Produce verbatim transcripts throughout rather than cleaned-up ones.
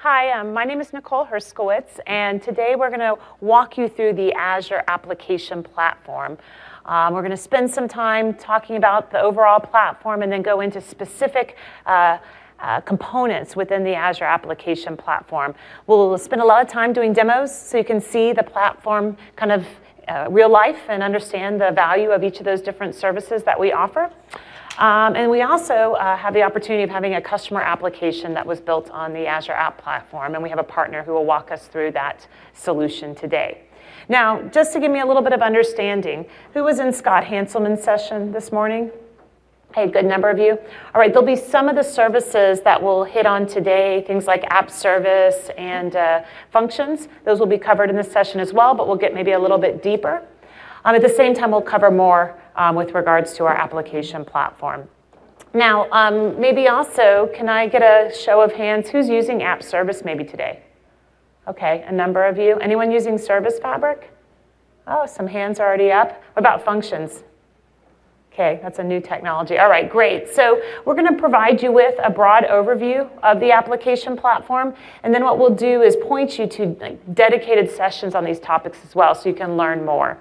Hi, um, my name is Nicole Herskowitz, and today we're going to walk you through the Azure Application Platform. Um, we're going to spend some time talking about the overall platform and then go into specific uh, uh, components within the Azure Application Platform. We'll spend a lot of time doing demos so you can see the platform kind of uh, real life and understand the value of each of those different services that we offer. Um, and we also uh, have the opportunity of having a customer application that was built on the Azure App Platform, and we have a partner who will walk us through that solution today. Now, just to give me a little bit of understanding, who was in Scott Hanselman's session this morning? Hey, a good number of you. All right, there'll be some of the services that we'll hit on today, things like app service and uh, functions. Those will be covered in this session as well, but we'll get maybe a little bit deeper. Um, at the same time, we'll cover more um, with regards to our application platform. Now, um, maybe also, can I get a show of hands? Who's using app service maybe today? Okay, a number of you. Anyone using Service Fabric? Oh, some hands are already up. What about functions? Okay, that's a new technology. All right, great. So we're going to provide you with a broad overview of the application platform, and then what we'll do is point you to like, dedicated sessions on these topics as well so you can learn more.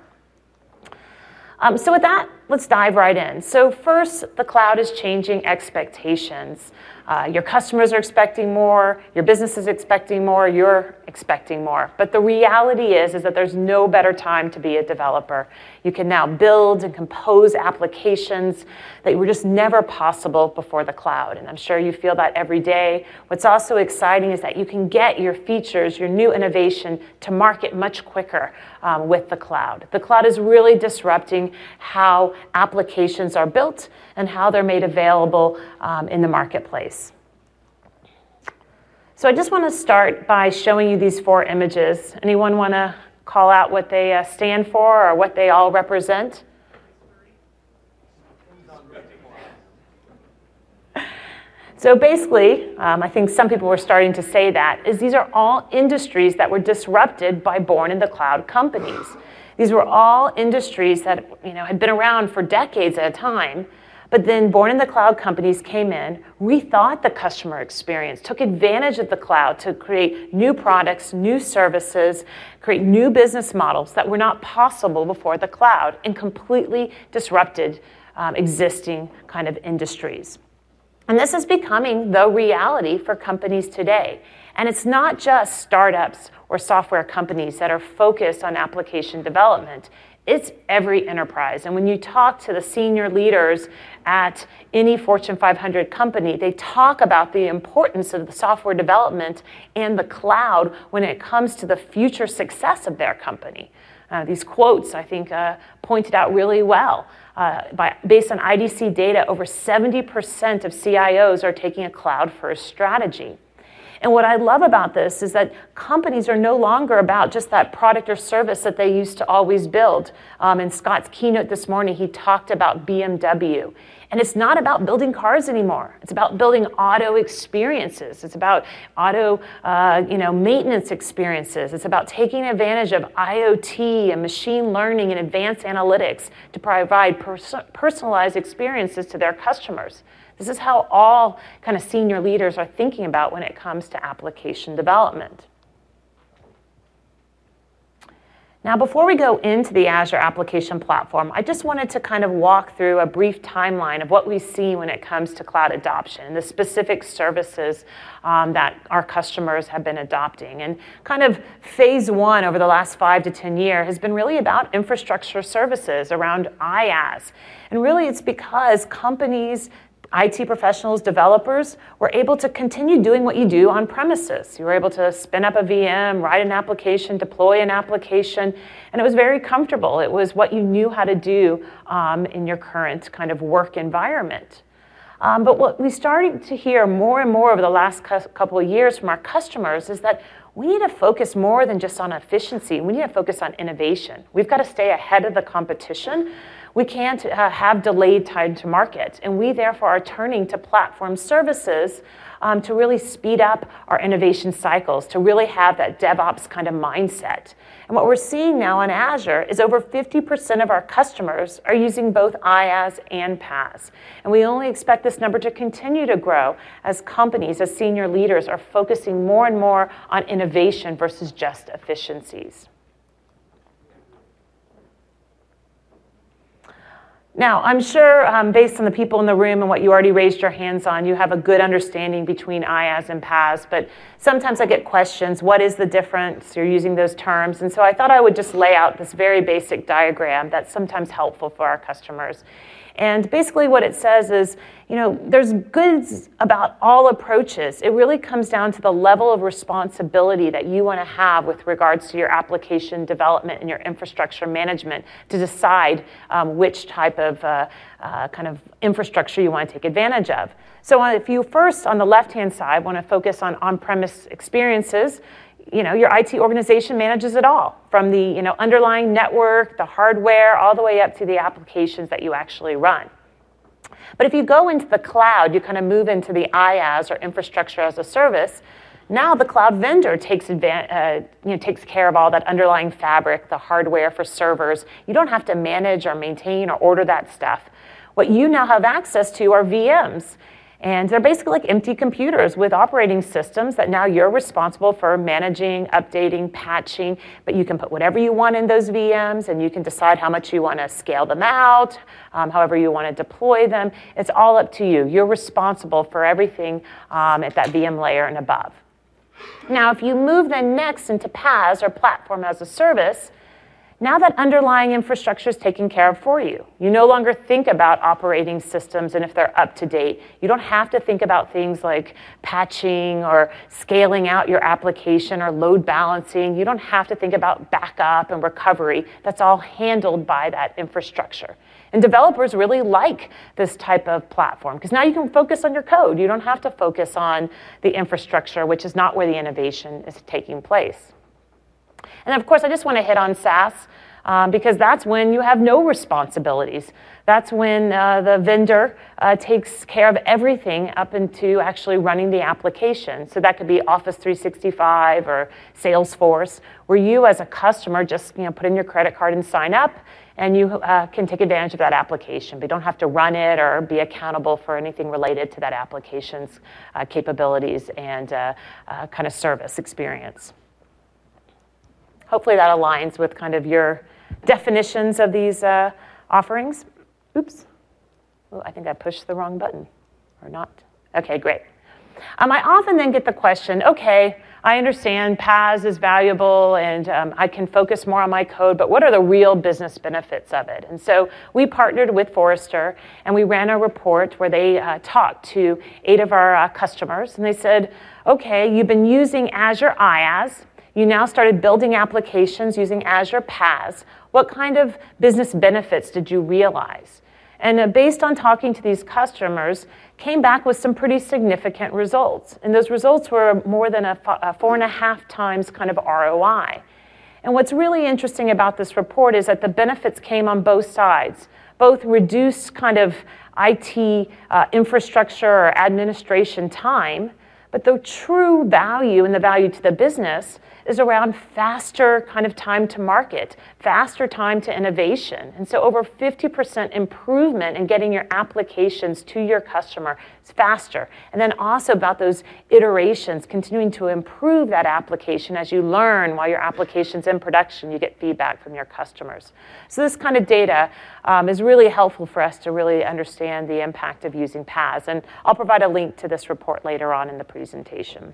Um, so with that, let's dive right in. So first, the cloud is changing expectations. Uh, your customers are expecting more, your business is expecting more, you're expecting more. But the reality is, is that there's no better time to be a developer. You can now build and compose applications that were just never possible before the cloud. And I'm sure you feel that every day. What's also exciting is that you can get your features, your new innovation to market much quicker um, with the cloud. The cloud is really disrupting how applications are built and how they're made available um, in the marketplace. So I just want to start by showing you these four images. Anyone want to call out what they uh, stand for or what they all represent? So basically, um, I think some people were starting to say that, is these are all industries that were disrupted by born-in-the-cloud companies. These were all industries that you know, had been around for decades at a time, but then born-in-the-cloud companies came in, rethought the customer experience, took advantage of the cloud to create new products, new services, create new business models that were not possible before the cloud, and completely disrupted um, existing kind of industries. And this is becoming the reality for companies today. And it's not just startups or software companies that are focused on application development. It's every enterprise. And when you talk to the senior leaders at any Fortune five hundred company, they talk about the importance of the software development and the cloud when it comes to the future success of their company. Uh, these quotes, I think, uh, pointed out really well. Uh, by, based on I D C data, over seventy percent of C I Os are taking a cloud-first strategy. And what I love about this is that companies are no longer about just that product or service that they used to always build. Um, in Scott's keynote this morning, he talked about B M W. And it's not about building cars anymore. It's about building auto experiences. It's about auto uh, you know, maintenance experiences. It's about taking advantage of I O T and machine learning and advanced analytics to provide pers- personalized experiences to their customers. This is how all kind of senior leaders are thinking about when it comes to application development. Now, before we go into the Azure Application Platform, I just wanted to kind of walk through a brief timeline of what we see when it comes to cloud adoption and the specific services um, that our customers have been adopting. And kind of phase one over the last five to ten years has been really about infrastructure services around IaaS. And really it's because companies, I T professionals, developers, were able to continue doing what you do on premises. You were able to spin up a V M, write an application, deploy an application, and it was very comfortable. It was what you knew how to do um, in your current kind of work environment. Um, but what we started to hear more and more over the last couple of years from our customers is that we need to focus more than just on efficiency. We need to focus on innovation. We've got to stay ahead of the competition. We can't uh, have delayed time to market, and we therefore are turning to platform services um, to really speed up our innovation cycles, to really have that DevOps kind of mindset. And what we're seeing now on Azure is over fifty percent of our customers are using both IaaS and PaaS. And we only expect this number to continue to grow as companies, as senior leaders are focusing more and more on innovation versus just efficiencies. Now, I'm sure um, based on the people in the room and what you already raised your hands on, you have a good understanding between IaaS and PaaS, but sometimes I get questions, what is the difference? You're using those terms, and so I thought I would just lay out this very basic diagram that's sometimes helpful for our customers. And basically what it says is, you know, there's goods about all approaches. It really comes down to the level of responsibility that you want to have with regards to your application development and your infrastructure management to decide um, which type of uh, uh, kind of infrastructure you want to take advantage of. So if you first, on the left-hand side, want to focus on on-premise experiences, you know, your I T organization manages it all, from the you know, underlying network, the hardware, all the way up to the applications that you actually run. But if you go into the cloud, you kind of move into the IaaS, or infrastructure as a service. Now the cloud vendor takes, advan- uh, you know, takes care of all that underlying fabric, the hardware for servers. You don't have to manage or maintain or order that stuff. What you now have access to are V Ms. And they're basically like empty computers with operating systems that now you're responsible for managing, updating, patching, but you can put whatever you want in those V Ms, and you can decide how much you want to scale them out, um, however you want to deploy them. It's all up to you. You're responsible for everything um, at that V M layer and above. Now, if you move then next into PaaS, or platform as a service, now that underlying infrastructure is taken care of for you. You no longer think about operating systems and if they're up to date. You don't have to think about things like patching or scaling out your application or load balancing. You don't have to think about backup and recovery. That's all handled by that infrastructure. And developers really like this type of platform because now you can focus on your code. You don't have to focus on the infrastructure, which is not where the innovation is taking place. And of course, I just want to hit on SaaS um, because that's when you have no responsibilities. That's when uh, the vendor uh, takes care of everything up into actually running the application. So that could be Office three sixty-five or Salesforce, where you as a customer just you know, put in your credit card and sign up, and you uh, can take advantage of that application. But you don't have to run it or be accountable for anything related to that application's uh, capabilities and uh, uh, kind of service experience. Hopefully that aligns with kind of your definitions of these uh, offerings. Oops. Oh, I think I pushed the wrong button, or not. Okay, great. Um, I often then get the question, okay, I understand PaaS is valuable and um, I can focus more on my code, but what are the real business benefits of it? And so we partnered with Forrester and we ran a report where they uh, talked to eight of our uh, customers, and they said, okay, you've been using Azure IaaS. You now started building applications using Azure PaaS. What kind of business benefits did you realize? And uh, based on talking to these customers, came back with some pretty significant results. And those results were more than a, a four and a half times kind of R O I. And what's really interesting about this report is that the benefits came on both sides, both reduced kind of I T uh, infrastructure or administration time, but the true value and the value to the business is around faster kind of time to market, faster time to innovation. And so over fifty percent improvement in getting your applications to your customer is faster. And then also about those iterations, continuing to improve that application as you learn while your application's in production, you get feedback from your customers. So this kind of data um, is really helpful for us to really understand the impact of using PaaS. And I'll provide a link to this report later on in the presentation.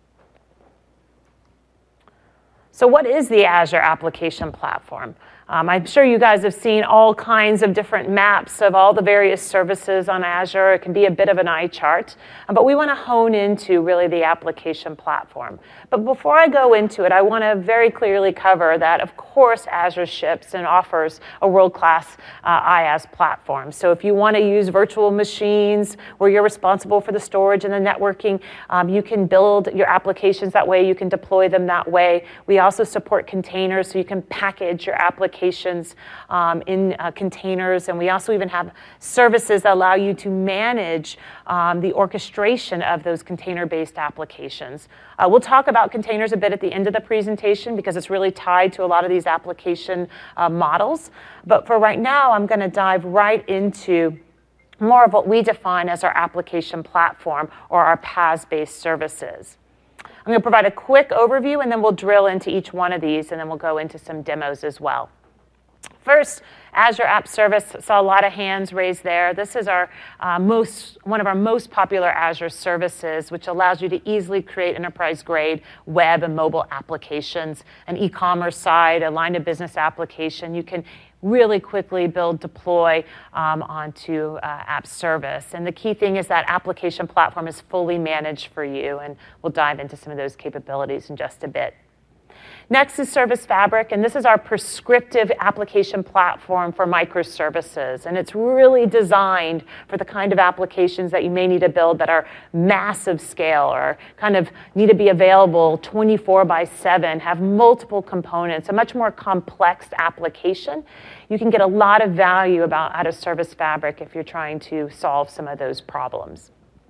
So what is the Azure Application Platform? Um, I'm sure you guys have seen all kinds of different maps of all the various services on Azure. It can be a bit of an eye chart, but we want to hone into really the application platform. But before I go into it, I want to very clearly cover that, of course, Azure ships and offers a world-class uh, IaaS platform. So if you want to use virtual machines where you're responsible for the storage and the networking, um, you can build your applications that way. You can deploy them that way. We also support containers, so you can package your applications applications um, in uh, containers, and we also even have services that allow you to manage um, the orchestration of those container-based applications. Uh, we'll talk about containers a bit at the end of the presentation because it's really tied to a lot of these application uh, models. But for right now, I'm going to dive right into more of what we define as our application platform or our PaaS-based services. I'm going to provide a quick overview, and then we'll drill into each one of these, and then we'll go into some demos as well. First, Azure App Service. Saw a lot of hands raised there. This is our uh, most, one of our most popular Azure services, which allows you to easily create enterprise-grade web and mobile applications, an e-commerce site, a line of business application. You can really quickly build, deploy um, onto uh, App Service. And the key thing is that application platform is fully managed for you, and we'll dive into some of those capabilities in just a bit. Next is Service Fabric, and this is our prescriptive application platform for microservices. And it's really designed for the kind of applications that you may need to build that are massive scale or kind of need to be available twenty-four by seven, have multiple components, a much more complex application. You can get a lot of value about out of Service Fabric if you're trying to solve some of those problems.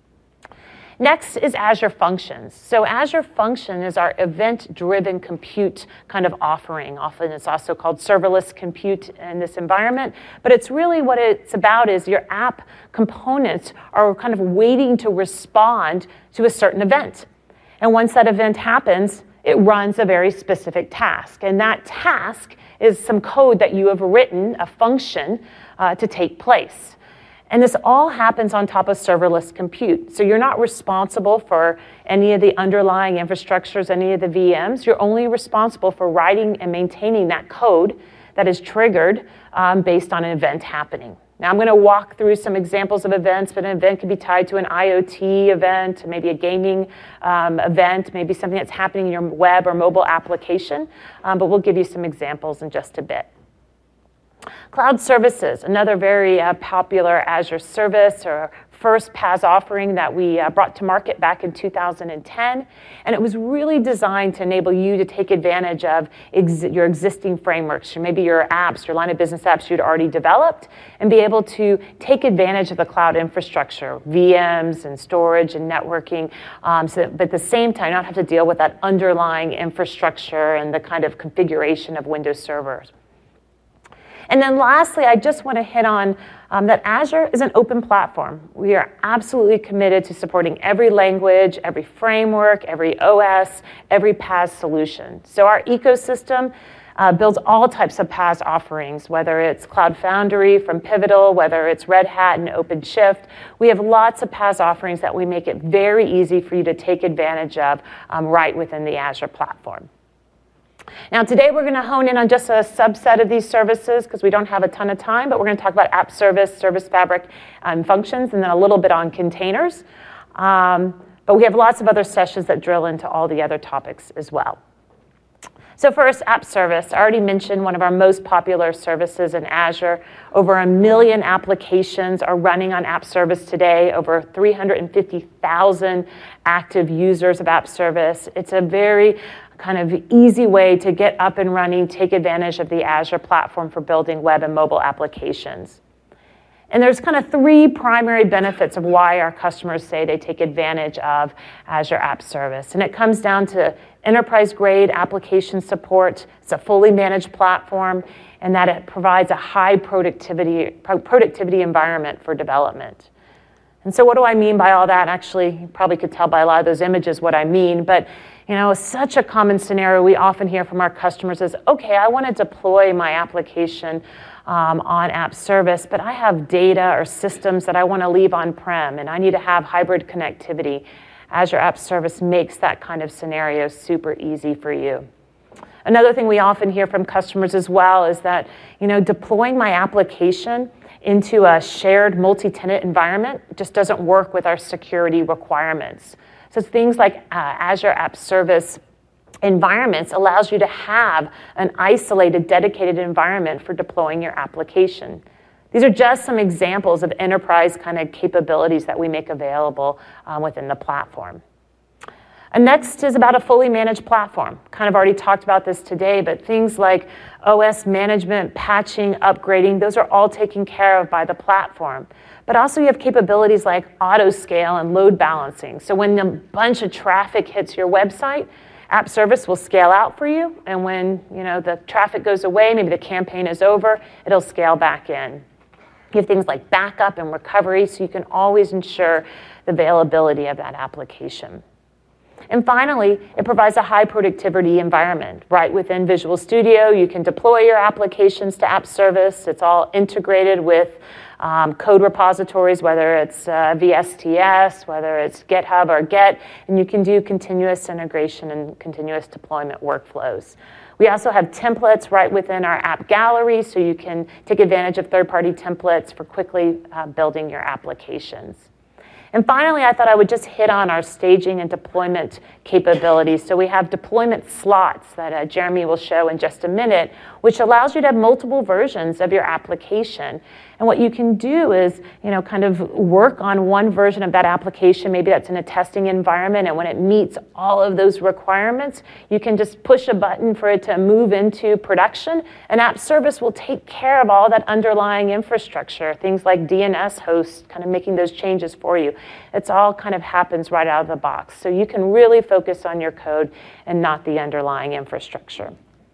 Next is Azure Functions. So Azure Function is our event-driven compute kind of offering. Often it's also called serverless compute in this environment. But it's really what it's about is your app components are kind of waiting to respond to a certain event. And once that event happens, it runs a very specific task. And that task is some code that you have written, a function, uh, to take place. And this all happens on top of serverless compute. So you're not responsible for any of the underlying infrastructures, any of the V Ms. You're only responsible for writing and maintaining that code that is triggered um, based on an event happening. Now I'm going to walk through some examples of events, but an event can be tied to an IoT event, maybe a gaming um, event, maybe something that's happening in your web or mobile application. Um, but we'll give you some examples in just a bit. Cloud Services, another very uh, popular Azure service or first PaaS offering that we uh, brought to market back in two thousand ten. And it was really designed to enable you to take advantage of ex your existing frameworks, or maybe your apps, your line of business apps you'd already developed, and be able to take advantage of the cloud infrastructure, V Ms and storage and networking, um, so that, but at the same time not have to deal with that underlying infrastructure and the kind of configuration of Windows servers. And then lastly, I just want to hit on um, that Azure is an open platform. We are absolutely committed to supporting every language, every framework, every O S, every PaaS solution. So our ecosystem uh, builds all types of PaaS offerings, whether it's Cloud Foundry from Pivotal, whether it's Red Hat and OpenShift. We have lots of PaaS offerings that we make it very easy for you to take advantage of um, right within the Azure platform. Now today we're going to hone in on just a subset of these services because we don't have a ton of time, but we're going to talk about App Service, Service Fabric, and Functions, and then a little bit on containers. Um, but we have lots of other sessions that drill into all the other topics as well. So first, App Service. I already mentioned one of our most popular services in Azure. Over a million applications are running on App Service today, over three hundred fifty thousand active users of App Service. It's a very kind of easy way to get up and running, take advantage of the Azure platform for building web and mobile applications. And there's kind of three primary benefits of why our customers say they take advantage of Azure App Service. And it comes down to enterprise-grade application support. It's a fully managed platform, and that it provides a high productivity, productivity environment for development. And so what do I mean by all that? Actually, you probably could tell by a lot of those images what I mean, but you know, such a common scenario we often hear from our customers is, okay, I want to deploy my application um, on App Service, but I have data or systems that I want to leave on-prem, and I need to have hybrid connectivity. Azure App Service makes that kind of scenario super easy for you. Another thing we often hear from customers as well is that, you know, deploying my application into a shared multi-tenant environment just doesn't work with our security requirements. So things like uh, Azure App Service environments allows you to have an isolated, dedicated environment for deploying your application. These are just some examples of enterprise kind of capabilities that we make available um, within the platform. And next is about a fully managed platform. Kind of already talked about this today, but things like O S management, patching, upgrading, those are all taken care of by the platform. But also you have capabilities like auto scale and load balancing. So when a bunch of traffic hits your website, App Service will scale out for you. And when you know the traffic goes away, maybe the campaign is over, it'll scale back in. You have things like backup and recovery, so you can always ensure the availability of that application. And finally, it provides a high productivity environment. Right within Visual Studio, you can deploy your applications to App Service. It's all integrated with um, code repositories, whether it's uh, V S T S, whether it's GitHub or Get, and you can do continuous integration and continuous deployment workflows. We also have templates right within our app gallery, so you can take advantage of third-party templates for quickly uh, building your applications. And finally, I thought I would just hit on our staging and deployment capabilities. So we have deployment slots that uh, Jeremy will show in just a minute, which allows you to have multiple versions of your application. And what you can do is, you know, kind of work on one version of that application. Maybe that's in a testing environment, and when it meets all of those requirements, you can just push a button for it to move into production, and App Service will take care of all that underlying infrastructure, things like D N S hosts, kind of making those changes for you. It's all kind of happens right out of the box. So you can really focus on your code and not the underlying infrastructure.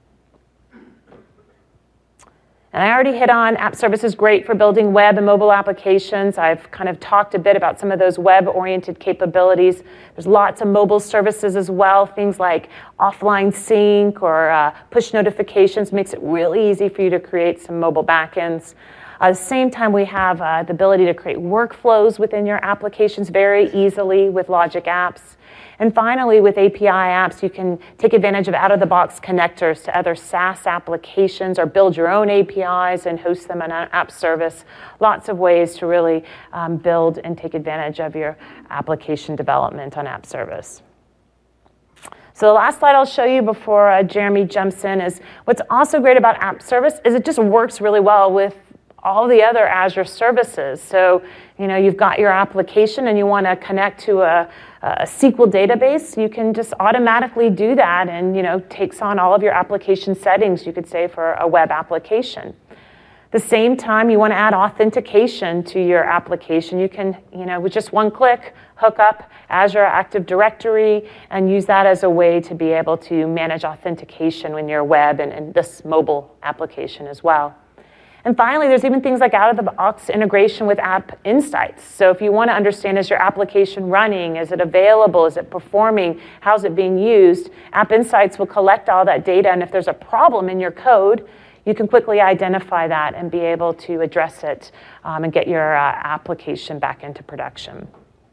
And I already hit on App Service is great for building web and mobile applications. I've kind of talked a bit about some of those web-oriented capabilities. There's lots of mobile services as well, things like offline sync or uh, push notifications makes it really easy for you to create some mobile backends. At the same time, we have uh, the ability to create workflows within your applications very easily with Logic Apps. And finally, with A P I apps, you can take advantage of out-of-the-box connectors to other SaaS applications or build your own A P Is and host them on an App Service. Lots of ways to really um, build and take advantage of your application development on App Service. So the last slide I'll show you before uh, Jeremy jumps in is what's also great about App Service is it just works really well with all the other Azure services. So, you know, you've got your application and you want to connect to a, a S Q L database, you can just automatically do that and, you know, takes on all of your application settings, you could say, for a web application. At the same time, you want to add authentication to your application. You can, you know, with just one click, hook up Azure Active Directory and use that as a way to be able to manage authentication in your web and, and this mobile application as well. And finally, there's even things like out-of-the-box integration with App Insights. So if you want to understand, is your application running? Is it available? Is it performing? How's it being used? App Insights will collect all that data, and if there's a problem in your code, you can quickly identify that and be able to address it um, and get your uh, application back into production.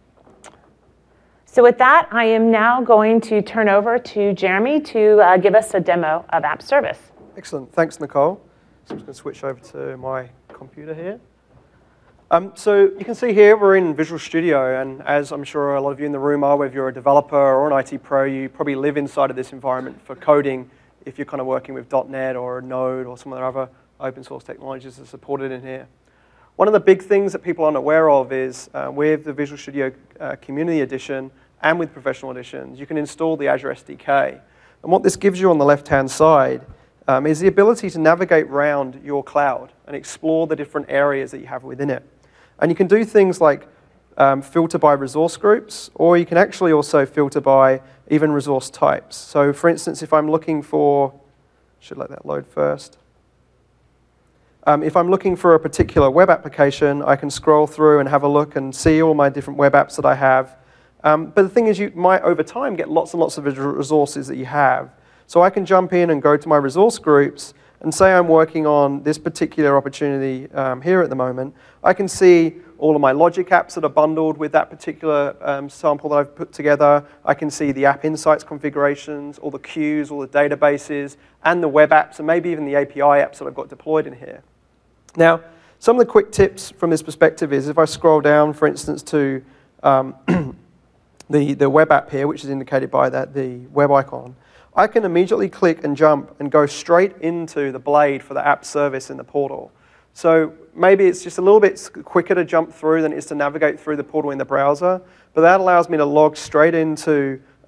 So with that, I am now going to turn over to Jeremy to uh, give us a demo of App Service. Excellent. Thanks, Nicole. So I'm just going to switch over to my computer here. Um, so you can see here we're in Visual Studio, and as I'm sure a lot of you in the room are, whether you're a developer or an I T pro, you probably live inside of this environment for coding if you're kind of working with dot net or Node or some of the other open source technologies that are supported in here. One of the big things that people aren't aware of is uh, with the Visual Studio uh, Community Edition and with Professional Editions, you can install the Azure S D K. And what this gives you on the left-hand side Um, is the ability to navigate around your cloud and explore the different areas that you have within it. And you can do things like um, filter by resource groups, or you can actually also filter by even resource types. So for instance, if I'm looking for, should let that load first. Um, if I'm looking for a particular web application, I can scroll through and have a look and see all my different web apps that I have. Um, but the thing is, you might over time get lots and lots of resources that you have. So I can jump in and go to my resource groups and say I'm working on this particular opportunity um, here at the moment. I can see all of my Logic apps that are bundled with that particular um, sample that I've put together. I can see the App Insights configurations, all the queues, all the databases, and the web apps, and maybe even the A P I apps that I've got deployed in here. Now, some of the quick tips from this perspective is if I scroll down, for instance, to um, the, the web app here, which is indicated by that, the web icon, I can immediately click and jump and go straight into the blade for the app service in the portal. So maybe it's just a little bit quicker to jump through than it is to navigate through the portal in the browser, but that allows me to log straight into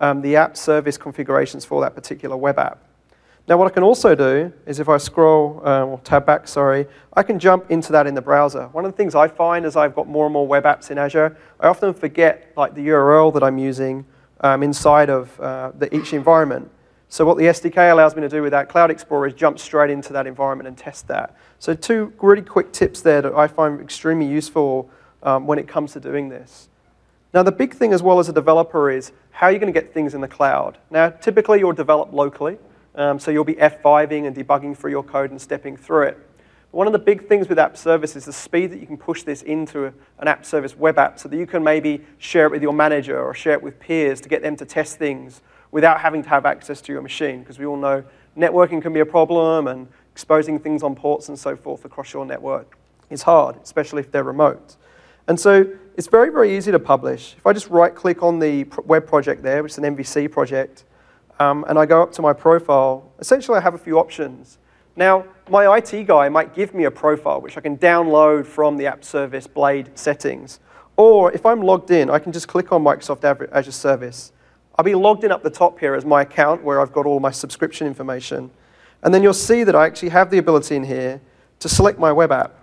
um, the app service configurations for that particular web app. Now what I can also do is if I scroll, uh, or tab back, sorry, I can jump into that in the browser. One of the things I find as I've got more and more web apps in Azure, I often forget like the U R L that I'm using um, inside of uh, the, each environment. So what the S D K allows me to do with that Cloud Explorer is jump straight into that environment and test that. So two really quick tips there that I find extremely useful um, when it comes to doing this. Now the big thing as well as a developer is how you're going to get things in the cloud. Now typically you'll develop locally, um, so you'll be F five-ing and debugging through your code and stepping through it. But one of the big things with app service is the speed that you can push this into a, an app service web app so that you can maybe share it with your manager or share it with peers to get them to test things without having to have access to your machine, because we all know networking can be a problem and exposing things on ports and so forth across your network is hard, especially if they're remote. And so it's very, very easy to publish. If I just right-click on the web project there, which is an M V C project, um, and I go up to my profile, essentially I have a few options. Now, my I T guy might give me a profile, which I can download from the App Service Blade settings. Or if I'm logged in, I can just click on Microsoft Azure Service. I'll be logged in up the top here as my account where I've got all my subscription information. And then you'll see that I actually have the ability in here to select my web app.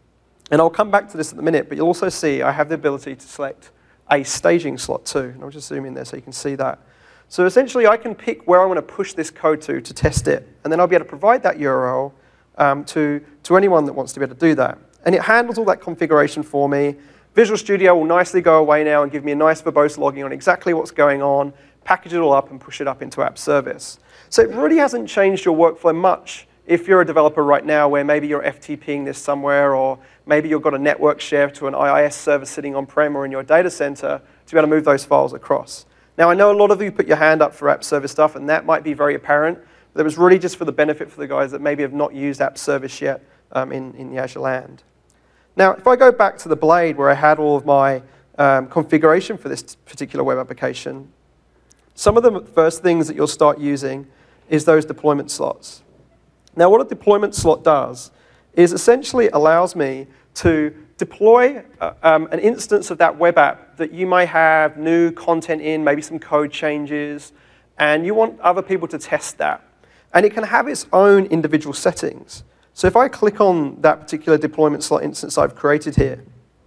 And I'll come back to this in a minute, but you'll also see I have the ability to select a staging slot too. And I'll just zoom in there so you can see that. So essentially I can pick where I want to push this code to to test it. And then I'll be able to provide that U R L um, to, to anyone that wants to be able to do that. And it handles all that configuration for me. Visual Studio will nicely go away now and give me a nice verbose logging on exactly what's going on, package it all up and push it up into App Service. So it really hasn't changed your workflow much if you're a developer right now where maybe you're F T P-ing this somewhere, or maybe you've got a network share to an I I S server sitting on-prem or in your data center to be able to move those files across. Now I know a lot of you put your hand up for App Service stuff and that might be very apparent, but it was really just for the benefit for the guys that maybe have not used App Service yet um, in, in the Azure land. Now, if I go back to the Blade where I had all of my um, configuration for this particular web application, some of the first things that you'll start using is those deployment slots. Now, what a deployment slot does is essentially allows me to deploy uh, um, an instance of that web app that you may have new content in, maybe some code changes, and you want other people to test that. And it can have its own individual settings. So if I click on that particular deployment slot instance I've created here,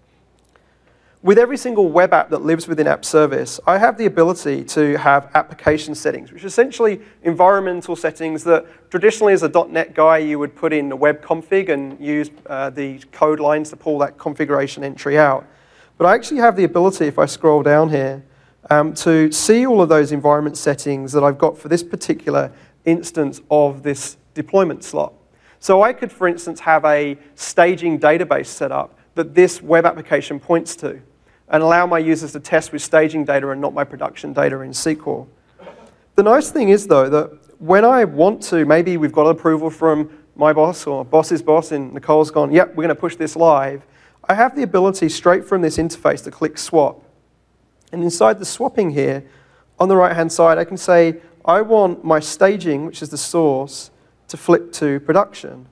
with every single web app that lives within App Service, I have the ability to have application settings, which are essentially environmental settings that traditionally as a dot net guy you would put in the web config and use uh, the code lines to pull that configuration entry out. But I actually have the ability, if I scroll down here, um, to see all of those environment settings that I've got for this particular instance of this deployment slot. So I could, for instance, have a staging database set up that this web application points to and allow my users to test with staging data and not my production data in S Q L. The nice thing is, though, that when I want to, maybe we've got approval from my boss or boss's boss and Nicole's gone, yep, we're going to push this live, I have the ability straight from this interface to click swap. And inside the swapping here, on the right-hand side, I can say, I want my staging, which is the source, to flip to production.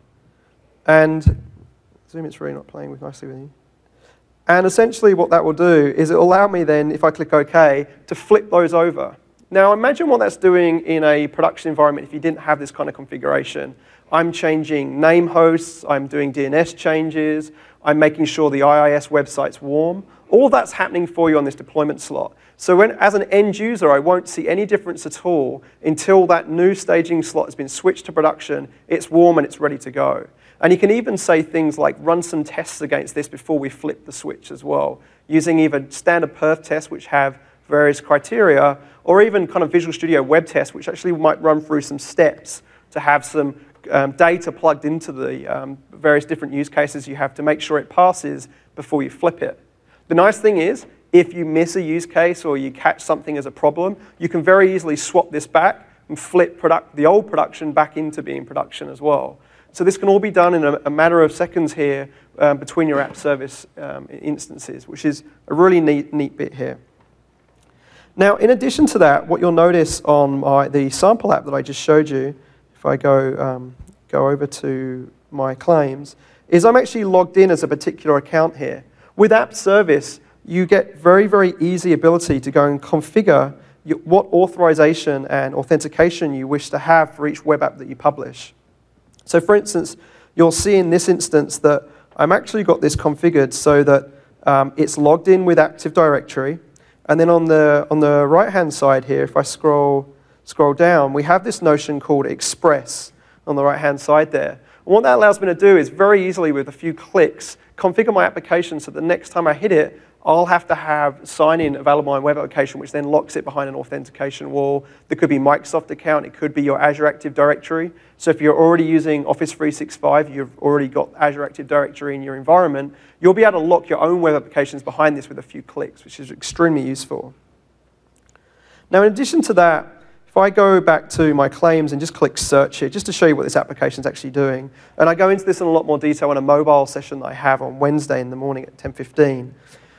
And Zoom, it's really not playing with nicely with you. And essentially what that will do is it will allow me then, if I click OK, to flip those over. Now imagine what that's doing in a production environment if you didn't have this kind of configuration. I'm changing name hosts, I'm doing D N S changes, I'm making sure the I I S website's warm. All that's happening for you on this deployment slot. So when, as an end user, I won't see any difference at all until that new staging slot has been switched to production, it's warm and it's ready to go. And you can even say things like run some tests against this before we flip the switch as well, using either standard perf tests, which have various criteria, or even kind of Visual Studio web tests, which actually might run through some steps to have some um, data plugged into the um, various different use cases you have to make sure it passes before you flip it. The nice thing is, if you miss a use case or you catch something as a problem, you can very easily swap this back and flip product, the old production back into being production as well. So this can all be done in a, a matter of seconds here um, between your app service um, instances, which is a really neat, neat bit here. Now, in addition to that, what you'll notice on my, the sample app that I just showed you, if I go, um, go over to my claims, is I'm actually logged in as a particular account here. With App Service, you get very, very easy ability to go and configure you, what authorization and authentication you wish to have for each web app that you publish. So for instance, you'll see in this instance that I'm actually got this configured so that um, it's logged in with Active Directory. And then on the, on the right-hand side here, if I scroll, scroll down, we have this notion called Express on the right-hand side there. And what that allows me to do is very easily, with a few clicks, configure my application so that the next time I hit it, I'll have to have sign-in available on web application, which then locks it behind an authentication wall. There could be Microsoft account. It could be your Azure Active Directory. So if you're already using Office three sixty-five, you've already got Azure Active Directory in your environment, you'll be able to lock your own web applications behind this with a few clicks, which is extremely useful. Now, in addition to that, if I go back to my claims and just click search here, just to show you what this application is actually doing, and I go into this in a lot more detail in a mobile session that I have on Wednesday in the morning at ten fifteen.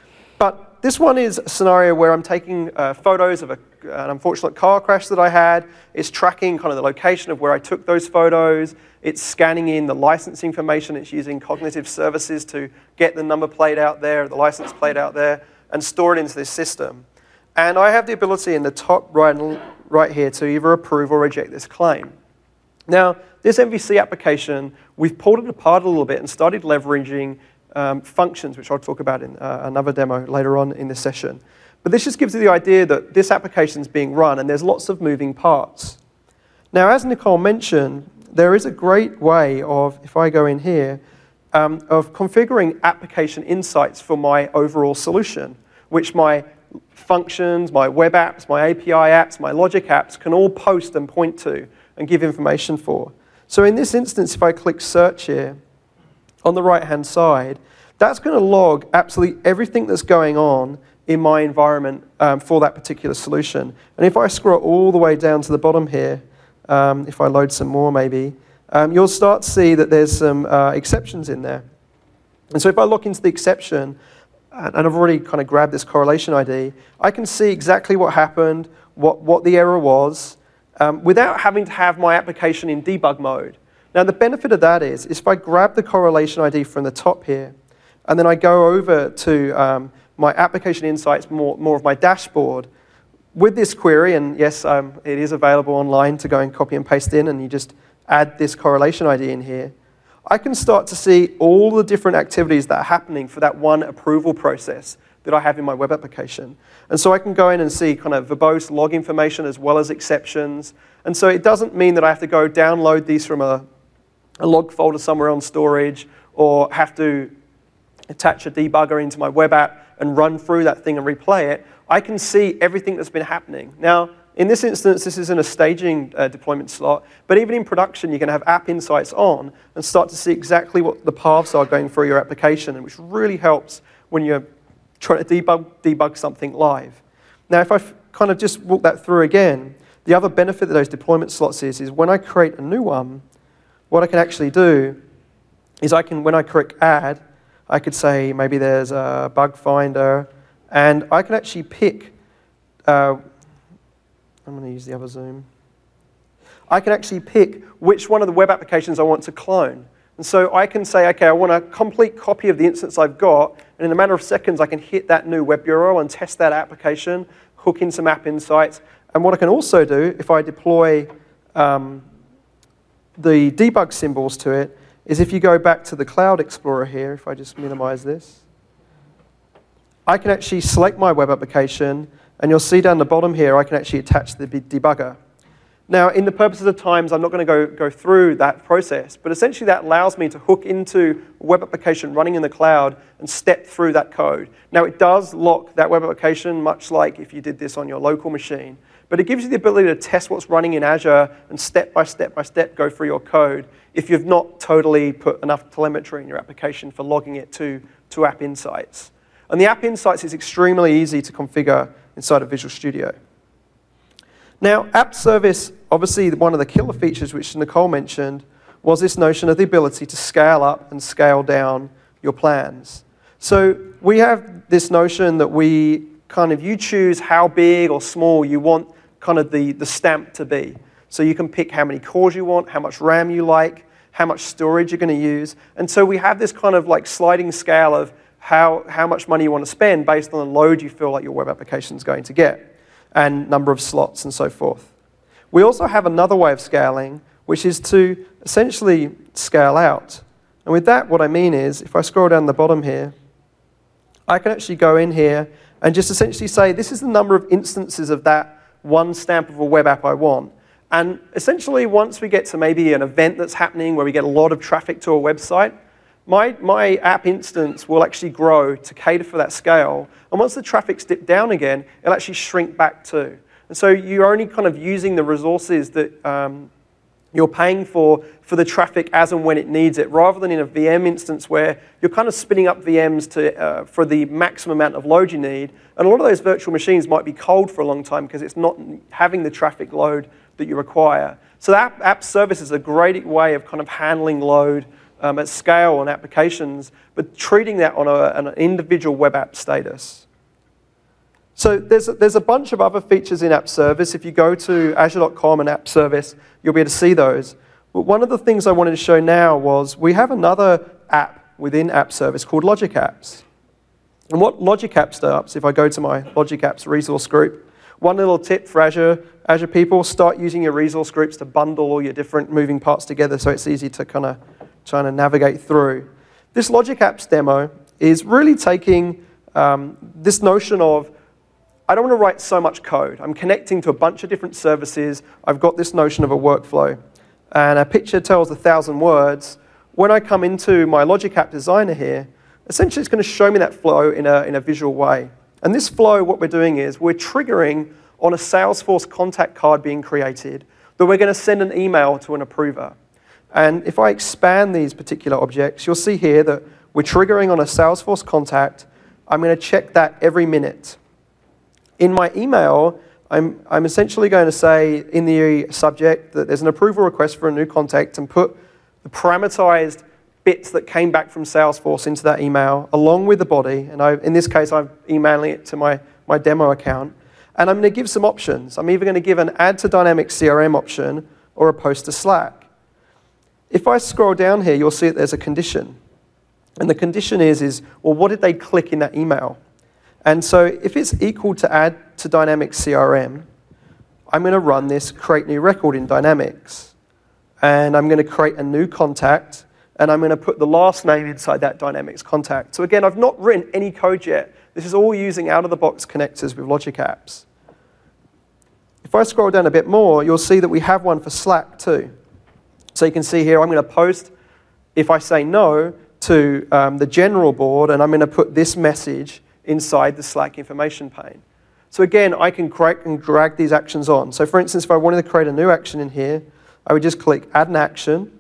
But this one is a scenario where I'm taking uh, photos of a, an unfortunate car crash that I had. It's tracking kind of the location of where I took those photos. It's scanning in the license information. It's using cognitive services to get the number plate out there, the license plate out there, and store it into this system. And I have the ability in the top right, right here to either approve or reject this claim. Now, this M V C application, we've pulled it apart a little bit and started leveraging Um, functions, which I'll talk about in uh, another demo later on in this session. But this just gives you the idea that this application is being run and there's lots of moving parts. Now, as Nicole mentioned, there is a great way of, if I go in here, um, of configuring application insights for my overall solution, which my functions, my web apps, my A P I apps, my logic apps can all post and point to and give information for. So in this instance, if I click search here, on the right-hand side, that's going to log absolutely everything that's going on in my environment um, for that particular solution. And if I scroll all the way down to the bottom here, um, if I load some more maybe, um, you'll start to see that there's some uh, exceptions in there. And so if I look into the exception, and I've already kind of grabbed this correlation I D, I can see exactly what happened, what, what the error was, um, without having to have my application in debug mode. Now, the benefit of that is, is if I grab the correlation I D from the top here, and then I go over to um, my application insights, more, more of my dashboard, with this query, and yes, um, it is available online to go and copy and paste in, and you just add this correlation I D in here, I can start to see all the different activities that are happening for that one approval process that I have in my web application. And so I can go in and see kind of verbose log information as well as exceptions. And so it doesn't mean that I have to go download these from a a log folder somewhere on storage, or have to attach a debugger into my web app and run through that thing and replay it. I can see everything that's been happening. Now, in this instance, this is in a staging uh, deployment slot, but even in production, you can have app insights on and start to see exactly what the paths are going through your application, and which really helps when you're trying to debug, debug something live. Now, if I kind of just walk that through again, the other benefit of those deployment slots is, is when I create a new one, what I can actually do is I can, when I click add, I could say maybe there's a bug finder, and I can actually pick, uh, I'm going to use the other zoom. I can actually pick which one of the web applications I want to clone. And so I can say, okay, I want a complete copy of the instance I've got, and in a matter of seconds I can hit that new web U R L and test that application, hook in some app insights. And what I can also do, if I deploy um, the debug symbols to it, is if you go back to the Cloud Explorer here, if I just minimize this, I can actually select my web application, and you'll see down the bottom here, I can actually attach the debugger. Now, in the purposes of times, I'm not going to go, go through that process, but essentially that allows me to hook into a web application running in the cloud and step through that code. Now, it does lock that web application, much like if you did this on your local machine, but it gives you the ability to test what's running in Azure and step by step by step go through your code if you've not totally put enough telemetry in your application for logging it to, to App Insights. And the App Insights is extremely easy to configure inside of Visual Studio. Now, App Service, obviously one of the killer features which Nicole mentioned, was this notion of the ability to scale up and scale down your plans. So we have this notion that we kind of, you choose how big or small you want kind of the, the stamp to be. So you can pick how many cores you want, how much RAM you like, how much storage you're going to use. And so we have this kind of like sliding scale of how, how much money you want to spend based on the load you feel like your web application is going to get. and number of slots and so forth. We also have another way of scaling, which is to essentially scale out. And with that, what I mean is, if I scroll down the bottom here, I can actually go in here and just essentially say, this is the number of instances of that one stamp of a web app I want. And essentially, once we get to maybe an event that's happening where we get a lot of traffic to a website, my, my app instance will actually grow to cater for that scale. And once the traffic's dipped down again, it'll actually shrink back too. And so you're only kind of using the resources that um, you're paying for for the traffic as and when it needs it, rather than in a V M instance where you're kind of spinning up V Ms to, uh, for the maximum amount of load you need. And a lot of those virtual machines might be cold for a long time because it's not having the traffic load that you require. So that app service is a great way of kind of handling load um, at scale on applications, but treating that on a, an individual web app status. So there's a, there's a bunch of other features in App Service. If you go to azure dot com and App Service, you'll be able to see those. But one of the things I wanted to show now was we have another app within App Service called Logic Apps. And what Logic Apps does, if I go to my Logic Apps resource group, one little tip for Azure, Azure people, start using your resource groups to bundle all your different moving parts together so it's easy to kind of try to navigate through. This Logic Apps demo is really taking um, this notion of, I don't want to write so much code. I'm connecting to a bunch of different services. I've got this notion of a workflow. And a picture tells a thousand words. When I come into my Logic App Designer here, essentially it's going to show me that flow in a, in a visual way. And this flow, what we're doing is we're triggering on a Salesforce contact card being created that we're going to send an email to an approver. And if I expand these particular objects, you'll see here that we're triggering on a Salesforce contact. I'm going to check that every minute. In my email, I'm, I'm essentially going to say in the subject that there's an approval request for a new contact and put the parameterized bits that came back from Salesforce into that email along with the body. And I, in this case, I'm emailing it to my, my demo account. And I'm going to give some options. I'm either going to give an add to Dynamics C R M option or a post to Slack. If I scroll down here, you'll see that there's a condition. And the condition is, is well, what did they click in that email? And so if it's equal to add to Dynamics C R M, I'm going to run this create new record in Dynamics. And I'm going to create a new contact, and I'm going to put the last name inside that Dynamics contact. So again, I've not written any code yet. This is all using out-of-the-box connectors with Logic Apps. If I scroll down a bit more, you'll see that we have one for Slack too. So you can see here, I'm going to post, if I say no, to um, the general board, and I'm going to put this message inside the Slack information pane. So again, I can create and drag these actions on. So for instance, if I wanted to create a new action in here, I would just click Add an Action,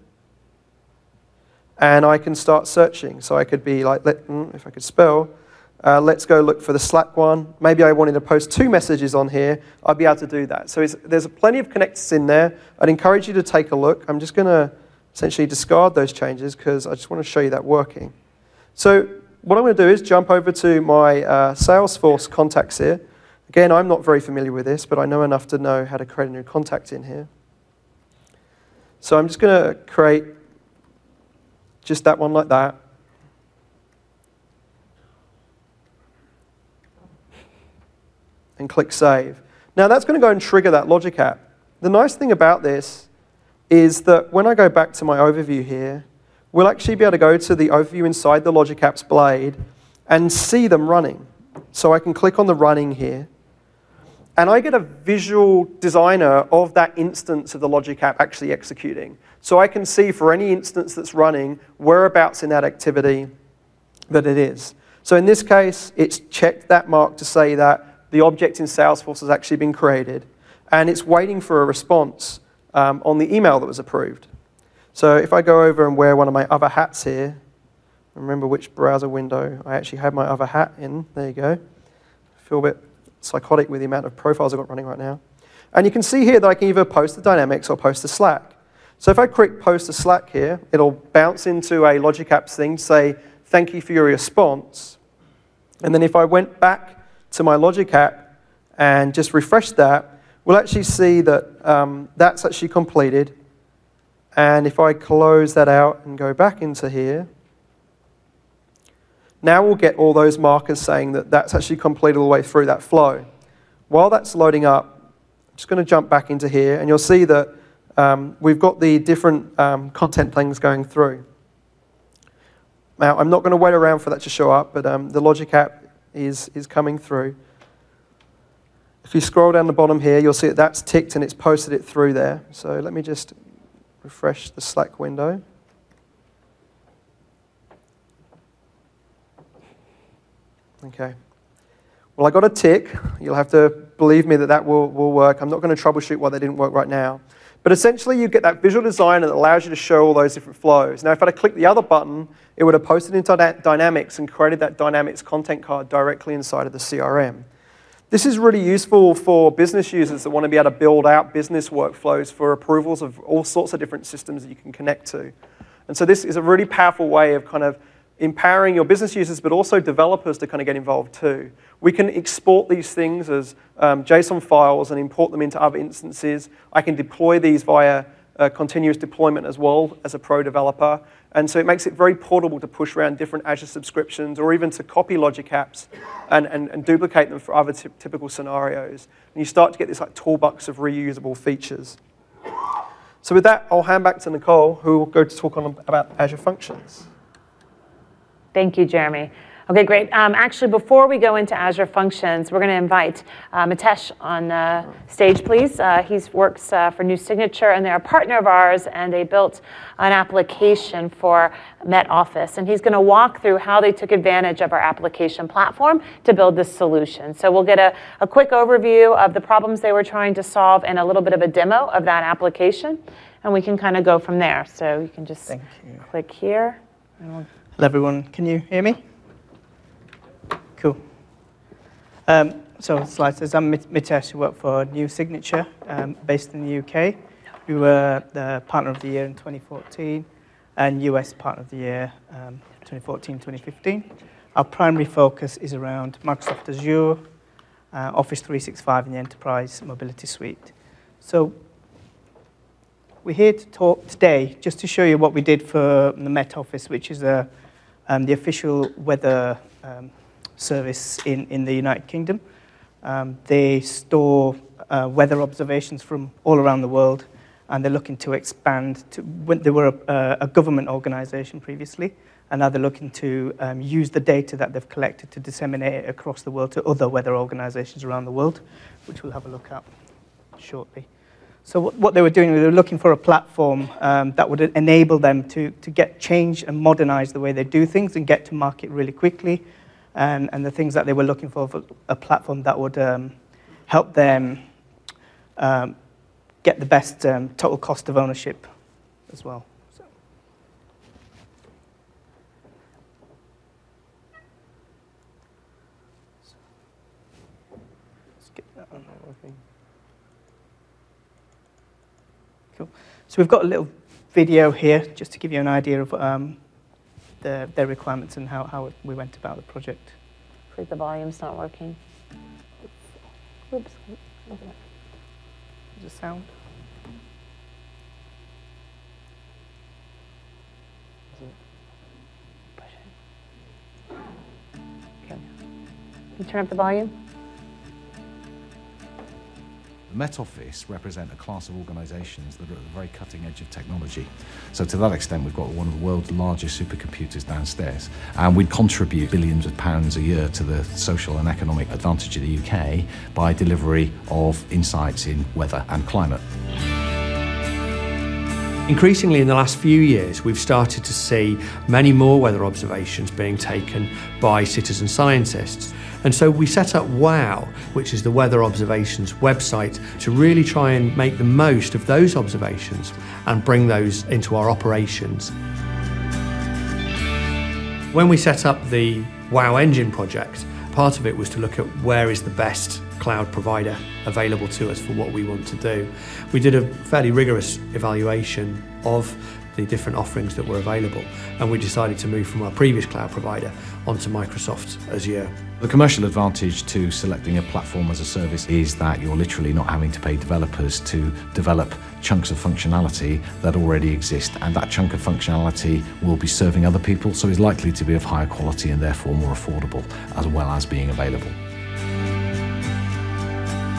and I can start searching. So I could be like, let, if I could spell, uh, let's go look for the Slack one. Maybe I wanted to post two messages on here. I'd be able to do that. So it's, there's plenty of connectors in there. I'd encourage you to take a look. I'm just going to essentially discard those changes because I just want to show you that working. So what I'm going to do is jump over to my uh, Salesforce contacts here. Again, I'm not very familiar with this, but I know enough to know how to create a new contact in here. So I'm just going to create just that one like that. And click Save. Now that's going to go and trigger that Logic app. The nice thing about this is that when I go back to my overview here, we'll actually be able to go to the overview inside the Logic Apps blade and see them running. So I can click on the running here, and I get a visual designer of that instance of the Logic app actually executing. So I can see for any instance that's running, whereabouts in that activity that it is. So in this case, it's checked that mark to say that the object in Salesforce has actually been created, and it's waiting for a response um, on the email that was approved. So if I go over and wear one of my other hats here, remember which browser window I actually have my other hat in. There you go. I feel a bit psychotic with the amount of profiles I've got running right now. And you can see here that I can either post to Dynamics or post to Slack. So if I click post to Slack here, it'll bounce into a Logic Apps thing, say, thank you for your response. And then if I went back to my Logic app and just refresh that, we'll actually see that um, that's actually completed. And if I close that out and go back into here, now we'll get all those markers saying that that's actually completed all the way through that flow. while that's loading up, I'm just going to jump back into here, and you'll see that um, we've got the different um, content things going through. Now, I'm not going to wait around for that to show up, but um, the Logic app is, is coming through. If you scroll down the bottom here, you'll see that that's ticked and it's posted it through there. So let me just refresh the Slack window. Okay. Well, I got a tick. You'll have to believe me that that will, will work. I'm not going to troubleshoot why they didn't work right now. But essentially, you get that visual design that allows you to show all those different flows. Now, if I'd clicked the other button, it would have posted into Dynamics and created that Dynamics content card directly inside of the C R M. This is really useful for business users that want to be able to build out business workflows for approvals of all sorts of different systems that you can connect to. And so this is a really powerful way of kind of empowering your business users, but also developers to kind of get involved too. We can export these things as um, JSON files and import them into other instances. I can deploy these via uh, continuous deployment as well as a pro developer. And so it makes it very portable to push around different Azure subscriptions or even to copy Logic apps and, and, and duplicate them for other typical scenarios. And you start to get this like toolbox of reusable features. So with that, I'll hand back to Nicole, who will go to talk on about Azure Functions. Thank you, Jeremy. Okay, great. Um, actually, before we go into Azure Functions, we're going to invite uh, Mitesh on uh, stage, please. Uh, he works uh, for New Signature, and they're a partner of ours, and they built an application for Met Office. And he's going to walk through how they took advantage of our application platform to build this solution. So we'll get a, a quick overview of the problems they were trying to solve and a little bit of a demo of that application, and we can kind of go from there. So you can just Thank you. click here. And we'll Hello, everyone. Can you hear me? Cool. Um, so, slide says I'm Mitesh, who work for New Signature, um, based in the U K. We were the Partner of the Year in twenty fourteen and U S Partner of the Year um, twenty fourteen twenty fifteen. Our primary focus is around Microsoft Azure, uh, Office three sixty-five, and the Enterprise Mobility Suite. So, we're here to talk today just to show you what we did for the Met Office, which is a, um, the official weather um, service in, in the United Kingdom. Um, they store uh, weather observations from all around the world, and they're looking to expand. To, when they were a, a government organization previously, and now they're looking to um, use the data that they've collected to disseminate it across the world to other weather organizations around the world, which we'll have a look at shortly. So what they were doing, they were looking for a platform um, that would enable them to, to get change and modernize the way they do things and get to market really quickly. And, and the things that they were looking for, for a platform that would um, help them um, get the best um, total cost of ownership as well. So. Let's get that on. Cool. So we've got a little video here just to give you an idea of um, the, their requirements and how, how we went about the project. Please, the volume's not working. Oops. Is the sound? Push it. Okay. You turn up the volume? The Met Office represent a class of organisations that are at the very cutting edge of technology. So to that extent, we've got one of the world's largest supercomputers downstairs, and we contribute billions of pounds a year to the social and economic advantage of the U K by delivery of insights in weather and climate. Increasingly in the last few years, we've started to see many more weather observations being taken by citizen scientists. And so we set up WOW, which is the Weather Observations website, to really try and make the most of those observations and bring those into our operations. When we set up the WOW Engine project, part of it was to look at where is the best cloud provider available to us for what we want to do. We did a fairly rigorous evaluation of the different offerings that were available, and we decided to move from our previous cloud provider onto Microsoft Azure. The commercial advantage to selecting a platform as a service is that you're literally not having to pay developers to develop chunks of functionality that already exist, and that chunk of functionality will be serving other people, so is likely to be of higher quality and therefore more affordable, as well as being available.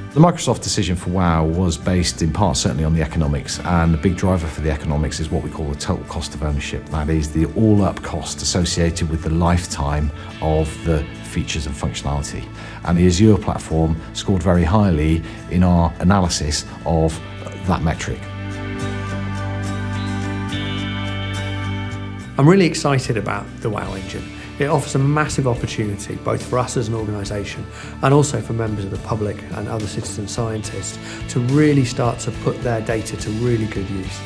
The Microsoft decision for WOW was based in part certainly on the economics, and the big driver for the economics is what we call the total cost of ownership. That is the all-up cost associated with the lifetime of the features and functionality. And the Azure platform scored very highly in our analysis of that metric. I'm really excited about the WOW engine. It offers a massive opportunity both for us as an organisation and also for members of the public and other citizen scientists to really start to put their data to really good use.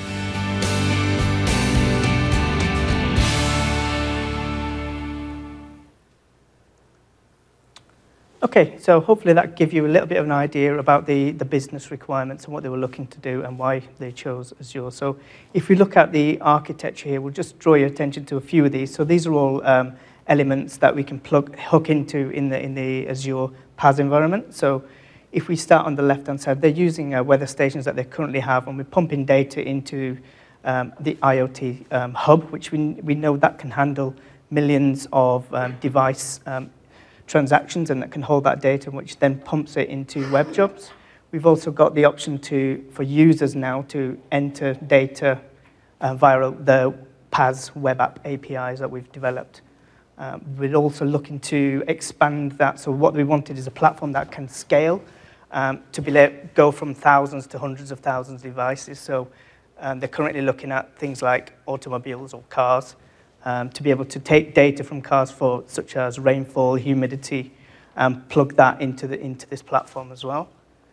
Okay, so hopefully that gives you a little bit of an idea about the, the business requirements and what they were looking to do and why they chose Azure. So if we look at the architecture here, we'll just draw your attention to a few of these. So these are all um, elements that we can plug, hook into in the, in the Azure PaaS environment. So if we start on the left-hand side, they're using uh, weather stations that they currently have, and we're pumping data into um, the IoT um, hub, which we, we know that can handle millions of um, device um, transactions, and that can hold that data, which then pumps it into web jobs. We've also got the option to for users now to enter data uh, via the PaaS web app A P Is that we've developed. Um, we're also looking to expand that. So what we wanted is a platform that can scale um, to be let go from thousands to hundreds of thousands of devices. So um, they're currently looking at things like automobiles or cars. Um, to be able to take data from cars for such as rainfall, humidity, and plug that into the into this platform as well.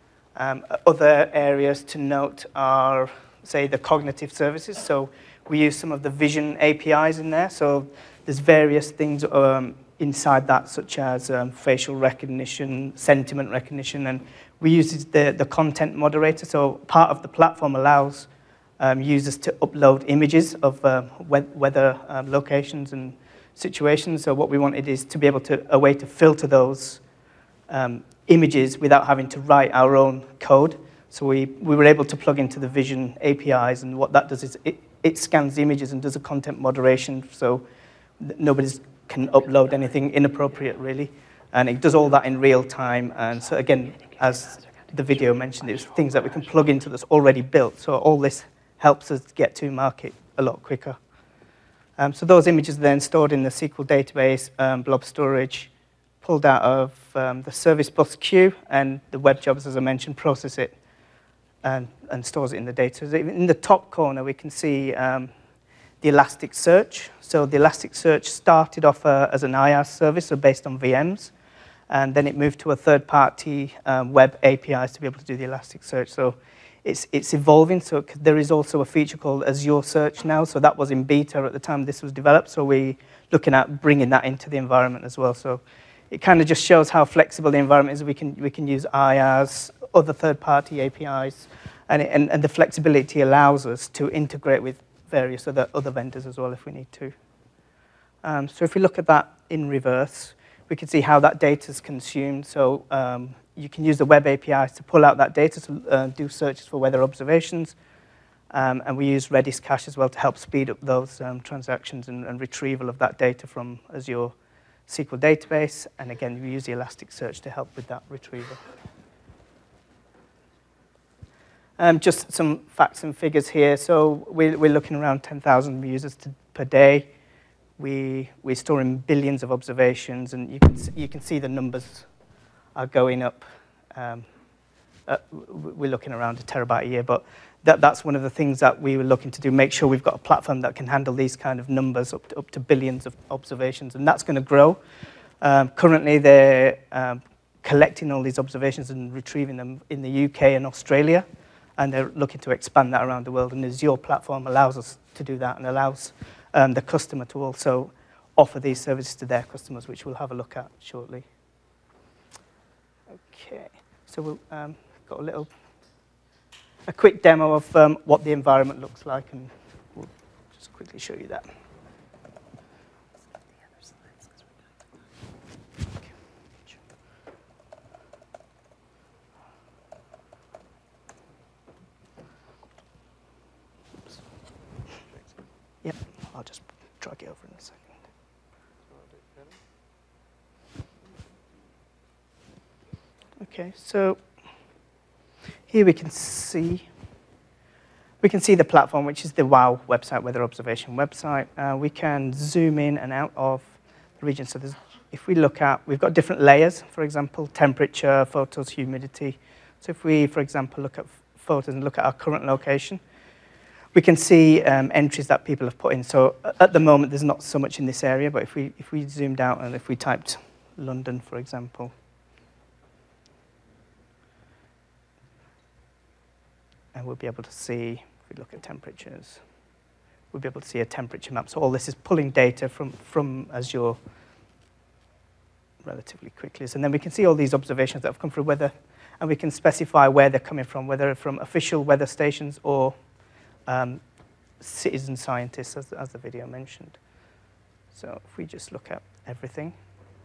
Um, other areas to note are, say, the cognitive services. So we use some of the vision A P Is in there. So there's various things um, inside that, such as um, facial recognition, sentiment recognition, and we use the the content moderator. So part of the platform allows Um, users to upload images of uh, we weather um, locations and situations. So what we wanted is to be able to, a way to filter those um, images without having to write our own code. So we, we were able to plug into the Vision A P Is, and what that does is it, it scans the images and does a content moderation, so nobody can upload anything inappropriate, really. And it does all that in real time. And so again, as the video mentioned, it's things that we can plug into that's already built. So all this helps us get to market a lot quicker. Um, so those images are then stored in the S Q L database, um, blob storage, pulled out of um, the service bus queue, and the web jobs, as I mentioned, process it and, and stores it in the data. So in the top corner, we can see um, the Elasticsearch. So the Elasticsearch started off uh, as an IaaS service, so based on V Ms, and then it moved to a third-party um, web A P Is to be able to do the Elasticsearch. So It's, it's evolving, so there is also a feature called Azure Search now, so that was in beta at the time this was developed, so we're looking at bringing that into the environment as well. So it kind of just shows how flexible the environment is. We can, we can use IaaS, other third-party A P Is, and, it, and, and the flexibility allows us to integrate with various other, other vendors as well if we need to. Um, so if we look at that in reverse, we can see how that data is consumed. So um, you can use the web A P Is to pull out that data to uh, do searches for weather observations. Um, and we use Redis Cache as well to help speed up those um, transactions and, and retrieval of that data from Azure S Q L database. And again, we use the Elasticsearch to help with that retrieval. Um, just some facts and figures here. So we're, we're looking around ten thousand users to, per day. We, we're storing billions of observations, and you can, you can see the numbers are going up. Um, uh, we're looking around a terabyte a year, but that, that's one of the things that we were looking to do, make sure we've got a platform that can handle these kind of numbers up to, up to billions of observations, and that's going to grow. Um, currently, they're um, collecting all these observations and retrieving them in the U K and Australia, and they're looking to expand that around the world, and the Azure platform allows us to do that and allows um, the customer to also offer these services to their customers, which we'll have a look at shortly. Okay, so we've um, got a little, a quick demo of um, what the environment looks like, and we'll just quickly show you that. Yep, I'll just drag it over in a second. Okay, so here we can see we can see the platform, which is the WOW website, weather observation website. Uh, we can zoom in and out of the region. So there's, if we look at, we've got different layers, for example, temperature, photos, humidity. So if we, for example, look at photos and look at our current location, we can see um, entries that people have put in. So at the moment, there's not so much in this area, but if we, if we zoomed out and if we typed London, for example, and we'll be able to see, if we look at temperatures, we'll be able to see a temperature map. So all this is pulling data from, from Azure relatively quickly. And then we can see all these observations that have come through weather, and we can specify where they're coming from, whether from official weather stations or um, citizen scientists, as, as the video mentioned. So if we just look at everything.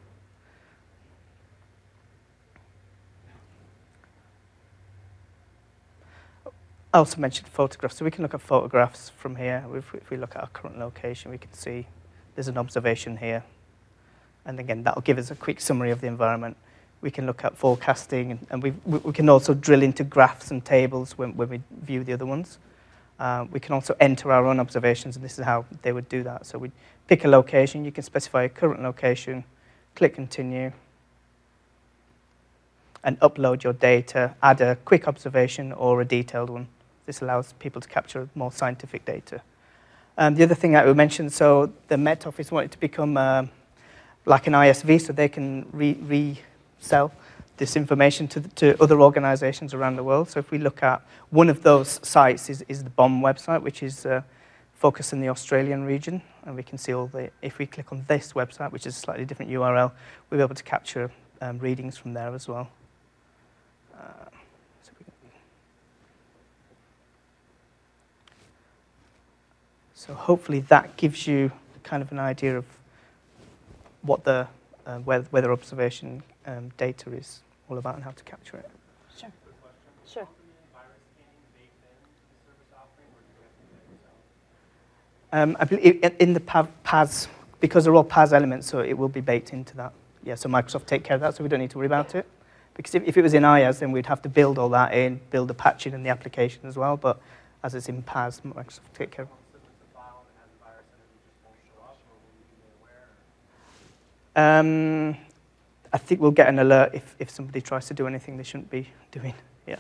I also mentioned photographs, so we can look at photographs from here. If we, if we look at our current location, we can see there's an observation here. And again, that'll give us a quick summary of the environment. We can look at forecasting, and, and we, we can also drill into graphs and tables when, when we view the other ones. Uh, we can also enter our own observations, and this is how they would do that. So we pick a location, you can specify a current location, click continue, and upload your data, add a quick observation or a detailed one. This allows people to capture more scientific data. Um, the other thing that we mentioned, so the Met Office wanted to become uh, like an I S V, so they can re resell this information to, the, to other organizations around the world. So if we look at one of those sites is, is the B O M website, which is uh, focused in the Australian region. And we can see all the, if we click on this website, which is a slightly different U R L, we'll be able to capture um, readings from there as well. Uh, so, we so hopefully that gives you kind of an idea of what the uh, weather observation um, data is all about and how to capture it. Sure. Sure. Um, I believe in the P A S, because they're all P A S elements, so it will be baked into that. Yeah, so Microsoft take care of that, so we don't need to worry about it. Because if, if it was in I A S, then we'd have to build all that in, build the patching in the application as well. But as it's in P A S, Microsoft take care of it. Um, I think we'll get an alert if, if somebody tries to do anything they shouldn't be doing. Yeah.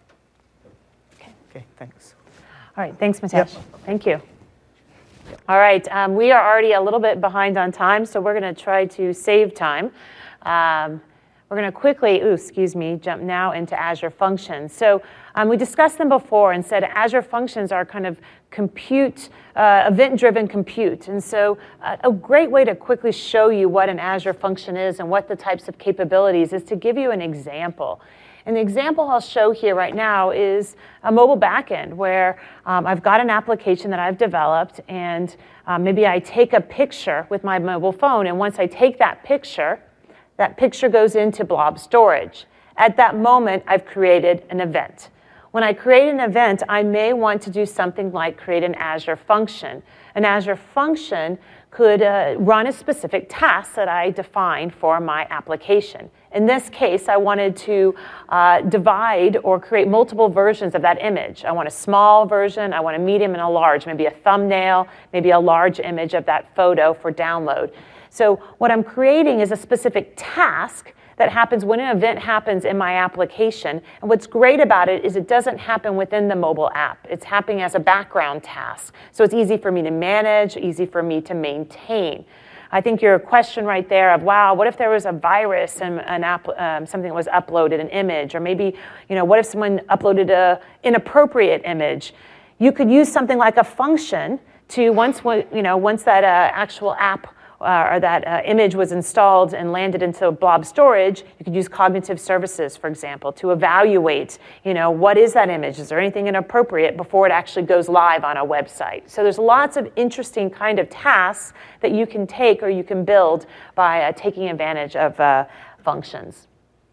Okay. Okay, thanks. All right, thanks, Mitesh. Yep. Thank you. All right, um, we are already a little bit behind on time, so we're going to try to save time. Um, we're going to quickly, ooh, excuse me, jump now into Azure Functions. So um, we discussed them before and said Azure Functions are kind of compute, uh, event-driven compute. And so uh, a great way to quickly show you what an Azure function is and what the types of capabilities is to give you an example. And the example I'll show here right now is a mobile backend where um, I've got an application that I've developed, and um, maybe I take a picture with my mobile phone, and once I take that picture, that picture goes into blob storage. At that moment, I've created an event. When I create an event, I may want to do something like create an Azure function. An Azure function could uh, run a specific task that I defined for my application. In this case, I wanted to uh, divide or create multiple versions of that image. I want a small version, I want a medium and a large, maybe a thumbnail, maybe a large image of that photo for download. So what I'm creating is a specific task that happens when an event happens in my application. And what's great about it is it doesn't happen within the mobile app. It's happening as a background task. So it's easy for me to manage, easy for me to maintain. I think your question right there of, wow, what if there was a virus and an app, um, something that was uploaded, an image, or maybe, you know, what if someone uploaded an inappropriate image? You could use something like a function to, once, you know, once that uh, actual app Uh, or that uh, image was installed and landed into blob storage, you could use cognitive services, for example, to evaluate, you know, what is that image? Is there anything inappropriate before it actually goes live on a website? So there's lots of interesting kind of tasks that you can take or you can build by uh, taking advantage of uh, functions.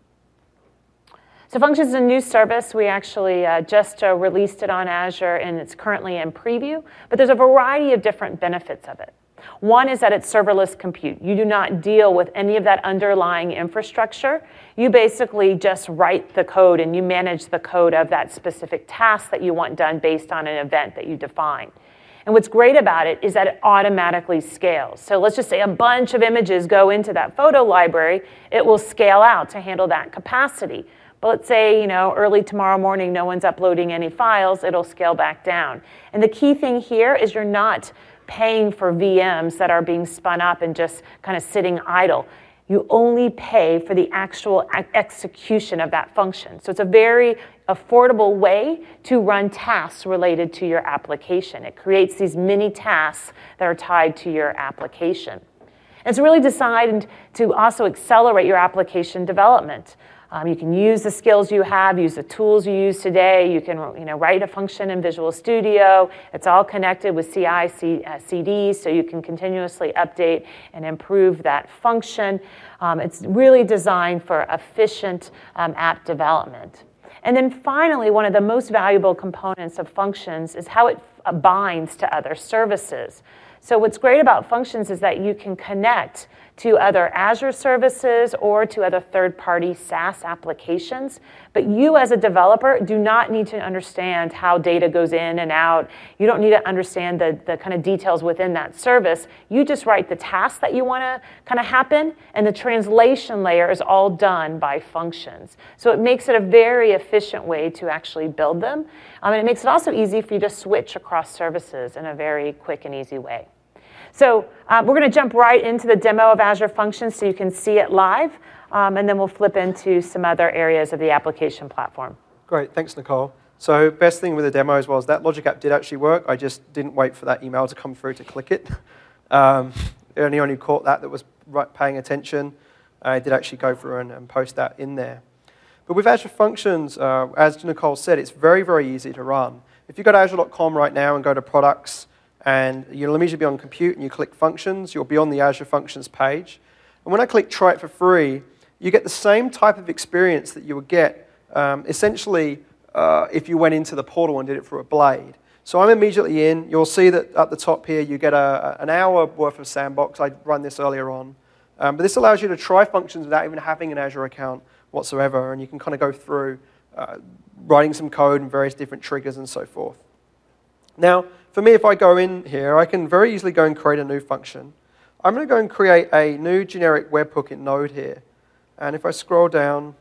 So Functions is a new service. We actually uh, just uh, released it on Azure, and it's currently in preview. But there's a variety of different benefits of it. One is that it's serverless compute. You do not deal with any of that underlying infrastructure. You basically just write the code and you manage the code of that specific task that you want done based on an event that you define. And what's great about it is that it automatically scales. So let's just say a bunch of images go into that photo library, it will scale out to handle that capacity. But let's say, you know, early tomorrow morning, no one's uploading any files, it'll scale back down. And the key thing here is you're not paying for V Ms that are being spun up and just kind of sitting idle. You only pay for the actual execution of that function. So it's a very affordable way to run tasks related to your application. It creates these mini tasks that are tied to your application. And it's really designed to also accelerate your application development. Um, you can use the skills you have, use the tools you use today. You can you know, write a function in Visual Studio. It's all connected with C I, C D, so you can continuously update and improve that function. Um, it's really designed for efficient um, app development. And then finally, one of the most valuable components of functions is how it binds to other services. So what's great about functions is that you can connect to other Azure services or to other third-party SaaS applications. But you as a developer do not need to understand how data goes in and out. You don't need to understand the, the kind of details within that service. You just write the tasks that you want to kind of happen, and the translation layer is all done by functions. So it makes it a very efficient way to actually build them. Um, and it makes it also easy for you to switch across services in a very quick and easy way. So uh, we're going to jump right into the demo of Azure Functions so you can see it live, um, and then we'll flip into some other areas of the application platform. Great, thanks, Nicole. So best thing with the demo as well is that Logic app did actually work. I just didn't wait for that email to come through to click it. Um, anyone who caught that that was right, paying attention, I did actually go through and, and post that in there. But with Azure Functions, uh, as Nicole said, it's very, very easy to run. If you go to azure dot com right now and go to Products, and you'll immediately be on Compute, and you click Functions, you'll be on the Azure Functions page. And when I click Try it for free, you get the same type of experience that you would get um, essentially uh, if you went into the portal and did it through a Blade. So I'm immediately in. You'll see that at the top here, you get a, an hour worth of sandbox. I run this earlier on. Um, but this allows you to try functions without even having an Azure account whatsoever, and you can kind of go through uh, writing some code and various different triggers and so forth. Now, for me, if I go in here, I can very easily go and create a new function. I'm going to go and create a new generic webhook in Node here. And if I scroll down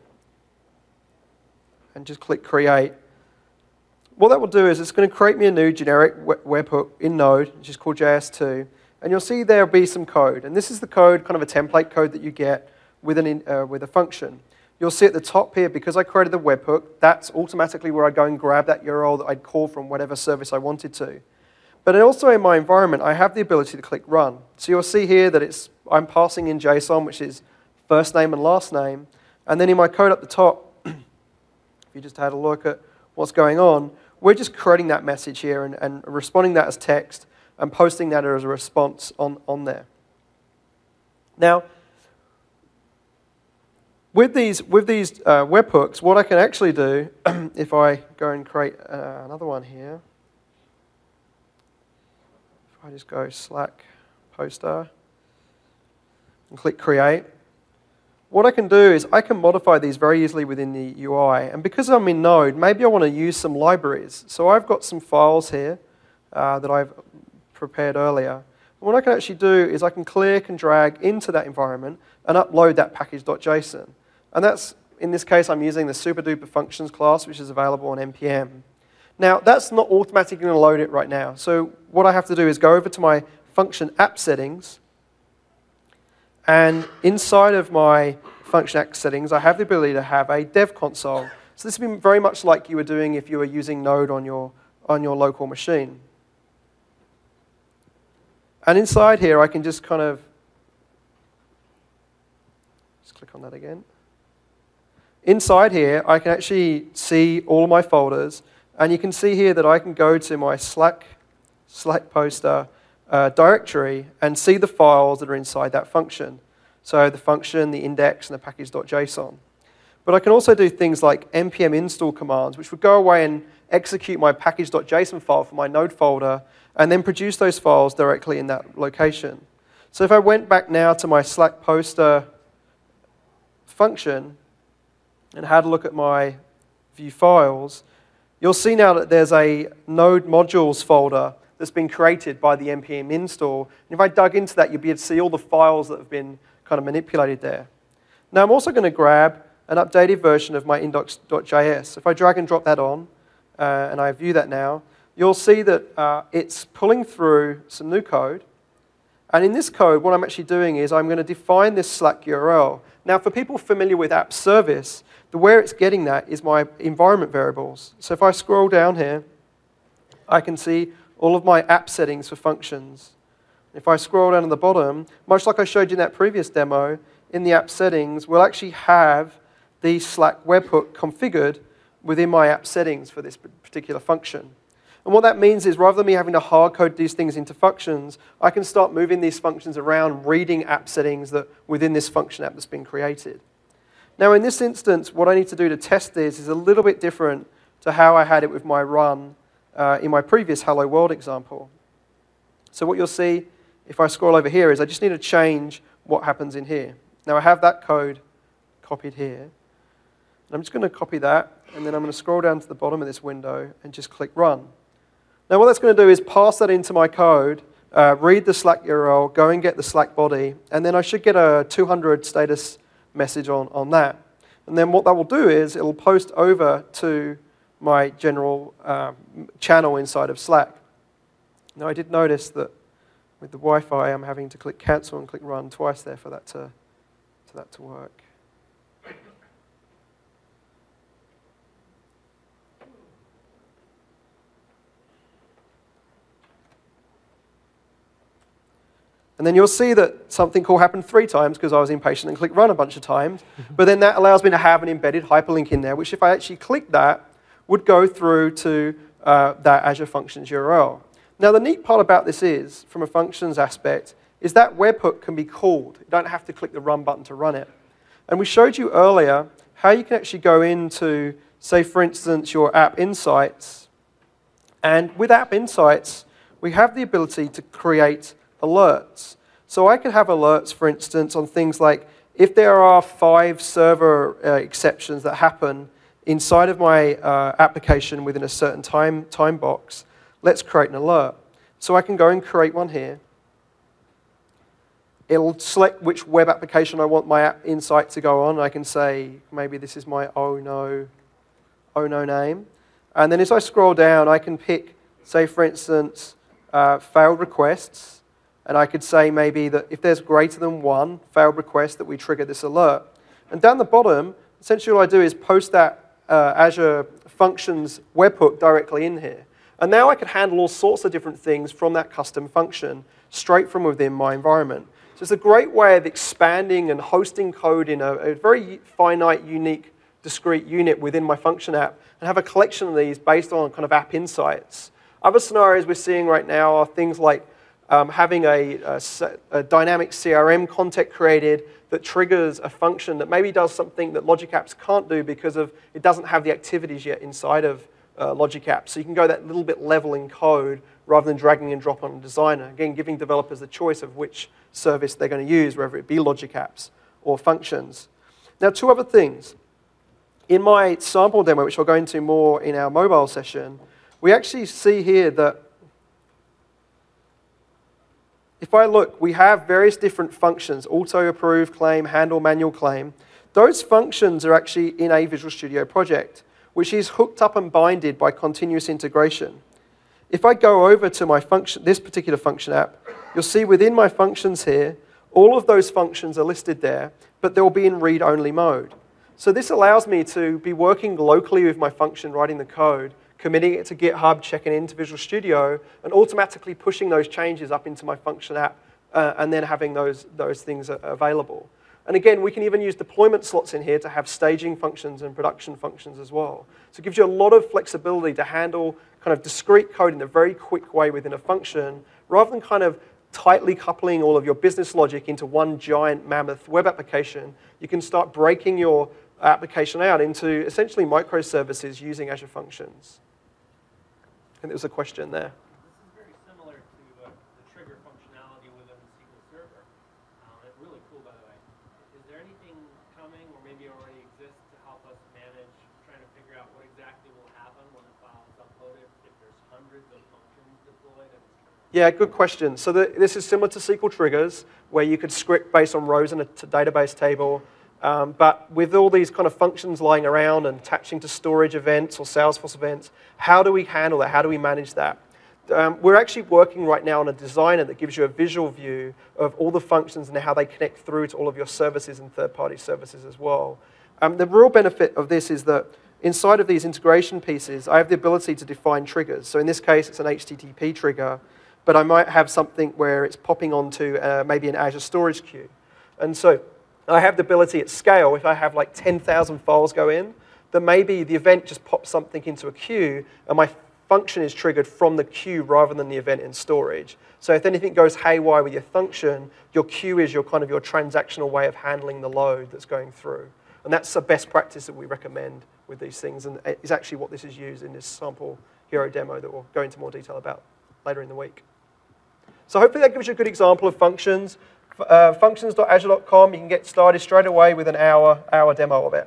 and just click Create, what that will do is it's going to create me a new generic webhook in Node, which is called J S two. And you'll see there will be some code. And this is the code, kind of a template code that you get with, an in, uh, with a function. You'll see at the top here, because I created the webhook, that's automatically where I go and grab that U R L that I'd call from whatever service I wanted to. But also in my environment, I have the ability to click Run. So you'll see here that it's I'm passing in JSON, which is first name and last name. And then in my code at the top, if you just had a look at what's going on, we're just creating that message here and, and responding that as text and posting that as a response on, on there. Now, with these, with these uh, webhooks, what I can actually do, if I go and create uh, another one here, if I just go Slack poster and click Create, what I can do is I can modify these very easily within the U I. And because I'm in Node, maybe I want to use some libraries. So I've got some files here uh, that I've prepared earlier. And what I can actually do is I can click and drag into that environment and upload that package.json. And that's, in this case, I'm using the SuperDuper Functions class, which is available on N P M. Now, that's not automatically going to load it right now. So what I have to do is go over to my function app settings. And inside of my function app settings, I have the ability to have a dev console. So this would be very much like you were doing if you were using Node on your, on your local machine. And inside here, I can just kind of, just click on that again. Inside here, I can actually see all of my folders. And you can see here that I can go to my Slack, Slack poster uh, directory and see the files that are inside that function. So the function, the index, and the package.json. But I can also do things like npm install commands, which would go away and execute my package.json file from my node folder, and then produce those files directly in that location. So if I went back now to my Slack poster function and had a look at my view files, you'll see now that there's a node modules folder that's been created by the npm install. And if I dug into that, you'll be able to see all the files that have been kind of manipulated there. Now I'm also going to grab an updated version of my index.js. If I drag and drop that on, uh, and I view that now, you'll see that uh, it's pulling through some new code. And in this code, what I'm actually doing is I'm going to define this Slack U R L. Now, for people familiar with app service, the where it's getting that is my environment variables. So if I scroll down here, I can see all of my app settings for functions. If I scroll down to the bottom, much like I showed you in that previous demo, in the app settings, we'll actually have the Slack webhook configured within my app settings for this particular function. And what that means is rather than me having to hard code these things into functions, I can start moving these functions around, reading app settings that within this function app that's been created. Now in this instance, what I need to do to test this is a little bit different to how I had it with my run uh, in my previous Hello World example. So what you'll see if I scroll over here is I just need to change what happens in here. Now I have that code copied here. And I'm just going to copy that, and then I'm going to scroll down to the bottom of this window and just click Run. Now what that's going to do is pass that into my code, uh, read the Slack U R L, go and get the Slack body, and then I should get a two hundred status message on, on that. And then what that will do is it will post over to my general um, channel inside of Slack. Now I did notice that with the Wi-Fi I'm having to click Cancel and click Run twice there for that to, for that to work. And then you'll see that something cool happened three times because I was impatient and clicked Run a bunch of times. But then that allows me to have an embedded hyperlink in there, which if I actually click that, would go through to uh, that Azure Functions U R L. Now the neat part about this is, from a functions aspect, is that webhook can be called. You don't have to click the Run button to run it. And we showed you earlier how you can actually go into, say for instance, your App Insights. And with App Insights, we have the ability to create alerts. So I could have alerts, for instance, on things like if there are five server uh, exceptions that happen inside of my uh, application within a certain time, time box, let's create an alert. So I can go and create one here. It'll select which web application I want my app insight to go on. I can say, maybe this is my oh no, oh no name. And then as I scroll down, I can pick, say for instance, uh, failed requests. And I could say maybe that if there's greater than one failed request that we trigger this alert. And down the bottom, essentially what I do is post that uh, Azure Functions webhook directly in here. And now I can handle all sorts of different things from that custom function straight from within my environment. So it's a great way of expanding and hosting code in a, a very finite, unique, discrete unit within my function app and have a collection of these based on kind of app insights. Other scenarios we're seeing right now are things like Um, having a, a, a dynamic C R M context created that triggers a function that maybe does something that Logic Apps can't do because of it doesn't have the activities yet inside of uh, Logic Apps. So you can go that little bit level in code rather than dragging and drop on a designer. Again, giving developers the choice of which service they're going to use, whether it be Logic Apps or functions. Now, two other things. In my sample demo, which I'll go into more in our mobile session, we actually see here that if I look, we have various different functions, auto-approve, claim, handle, manual claim. Those functions are actually in a Visual Studio project, which is hooked up and binded by continuous integration. If I go over to my function, this particular function app, you'll see within my functions here, all of those functions are listed there, but they'll be in read-only mode. So this allows me to be working locally with my function, writing the code, committing it to GitHub, checking into Visual Studio, and automatically pushing those changes up into my function app, uh, and then having those, those things available. And again, we can even use deployment slots in here to have staging functions and production functions as well. So it gives you a lot of flexibility to handle kind of discrete code in a very quick way within a function, rather than kind of tightly coupling all of your business logic into one giant mammoth web application. You can start breaking your application out into essentially microservices using Azure Functions. I think there was a question there. This is very similar to uh, the trigger functionality within the S Q L Server. Um, it's really cool, by the way. Is there anything coming or maybe already exists to help us manage trying to figure out what exactly will happen when a file is uploaded if there's hundreds of functions deployed? And Yeah, good question. So the, this is similar to S Q L triggers, where you could script based on rows in a t database table. Um, but with all these kind of functions lying around and attaching to storage events or Salesforce events, how do we handle that? How do we manage that? Um, we're actually working right now on a designer that gives you a visual view of all the functions and how they connect through to all of your services and third-party services as well. Um, the real benefit of this is that inside of these integration pieces, I have the ability to define triggers. So in this case, it's an H T T P trigger, but I might have something where it's popping onto uh, maybe an Azure storage queue. And so I have the ability at scale, if I have like ten thousand files go in, then maybe the event just pops something into a queue, and my function is triggered from the queue rather than the event in storage. So if anything goes haywire with your function, your queue is your kind of your transactional way of handling the load that's going through. And that's a best practice that we recommend with these things, and it's actually what this is used in this sample hero demo that we'll go into more detail about later in the week. So hopefully that gives you a good example of functions. Uh, functions dot azure dot com, you can get started straight away with an hour, hour demo of it.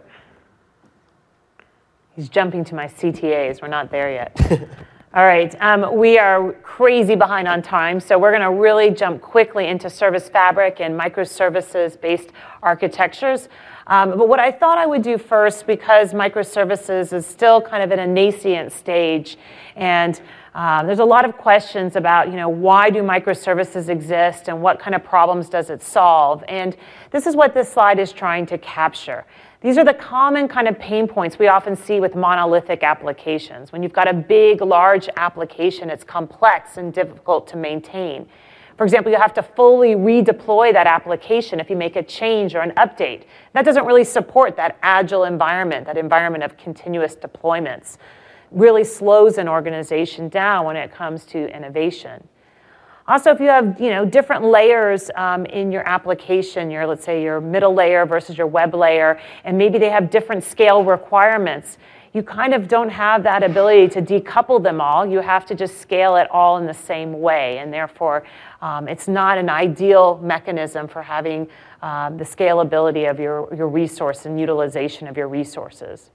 He's jumping to my C T As. We're not there yet. All right, um, we are crazy behind on time, so we're going to really jump quickly into Service Fabric and microservices-based architectures. Um, but what I thought I would do first, because microservices is still kind of in a nascent stage, and um, there's a lot of questions about, you know, why do microservices exist and what kind of problems does it solve? And this is what this slide is trying to capture. These are the common kind of pain points we often see with monolithic applications. When you've got a big, large application, it's complex and difficult to maintain. For example, you have to fully redeploy that application if you make a change or an update. That doesn't really support that agile environment, that environment of continuous deployments. Really slows an organization down when it comes to innovation. Also, if you have, you know, different layers um, in your application, your, let's say your middle layer versus your web layer, and maybe they have different scale requirements, you kind of don't have that ability to decouple them all. You have to just scale it all in the same way, and therefore um, it's not an ideal mechanism for having um, the scalability of your, your resource and utilization of your resources.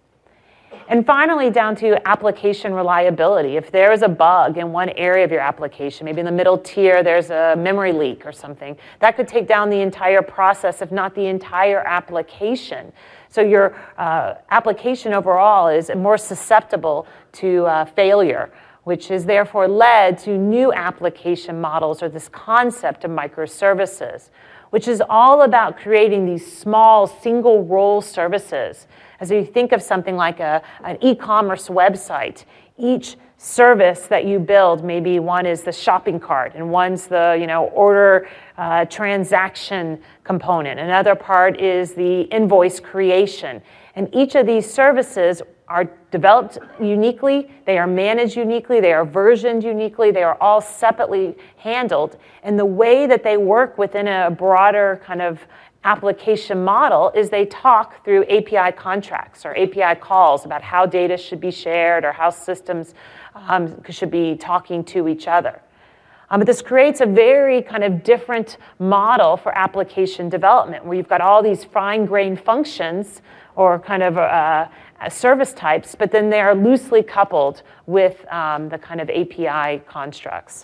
And finally, down to application reliability. If there is a bug in one area of your application, maybe in the middle tier there's a memory leak or something, that could take down the entire process, if not the entire application. So your uh, application overall is more susceptible to uh, failure, which has therefore led to new application models, or this concept of microservices, which is all about creating these small single role services. As you think of something like a, an e-commerce website, each service that you build, maybe one is the shopping cart, and one's the, you know, order uh, transaction component. Another part is the invoice creation. And each of these services are developed uniquely, they are managed uniquely, they are versioned uniquely, they are all separately handled. And the way that they work within a broader kind of application model is they talk through A P I contracts or A P I calls about how data should be shared or how systems um, should be talking to each other. Um, but this creates a very kind of different model for application development, where you've got all these fine-grained functions or kind of uh, service types, but then they are loosely coupled with um, the kind of A P I constructs.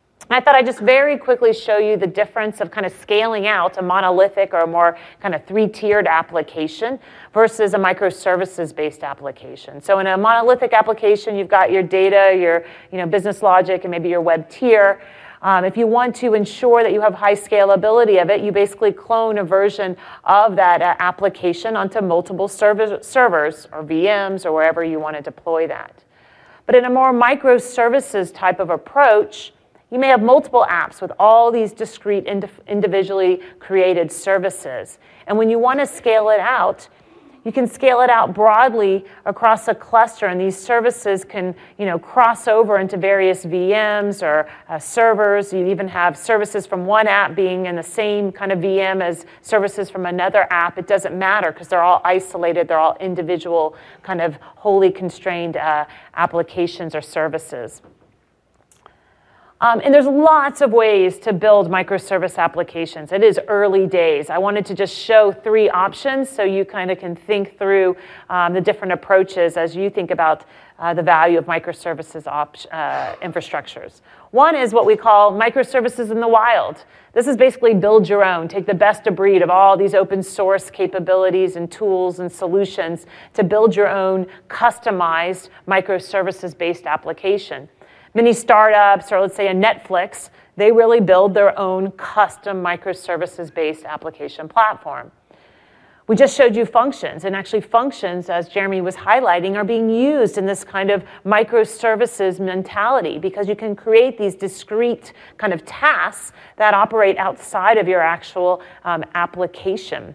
I thought I'd just very quickly show you the difference of kind of scaling out a monolithic or a more kind of three-tiered application versus a microservices-based application. So in a monolithic application, you've got your data, your you know, business logic, and maybe your web tier. Um, if you want to ensure that you have high scalability of it, you basically clone a version of that uh, application onto multiple server servers or V Ms or wherever you want to deploy that. But in a more microservices type of approach, you may have multiple apps with all these discrete, individually created services. And when you want to scale it out, You can scale it out broadly across a cluster, and these services can, you know, cross over into various V Ms or uh, servers. You even have services from one app being in the same kind of V M as services from another app. It doesn't matter because they're all isolated. They're all individual, kind of wholly constrained uh, applications or services. Um, and there's lots of ways to build microservice applications. It is early days. I wanted to just show three options so you kind of can think through um, the different approaches as you think about uh, the value of microservices op uh, infrastructures. One is what we call microservices in the wild. This is basically build your own. Take the best of breed of all these open source capabilities and tools and solutions to build your own customized microservices-based application. Many startups, or let's say a Netflix, they really build their own custom microservices-based application platform. We just showed you functions, and actually functions, as Jeremy was highlighting, are being used in this kind of microservices mentality because you can create these discrete kind of tasks that operate outside of your actual um, application.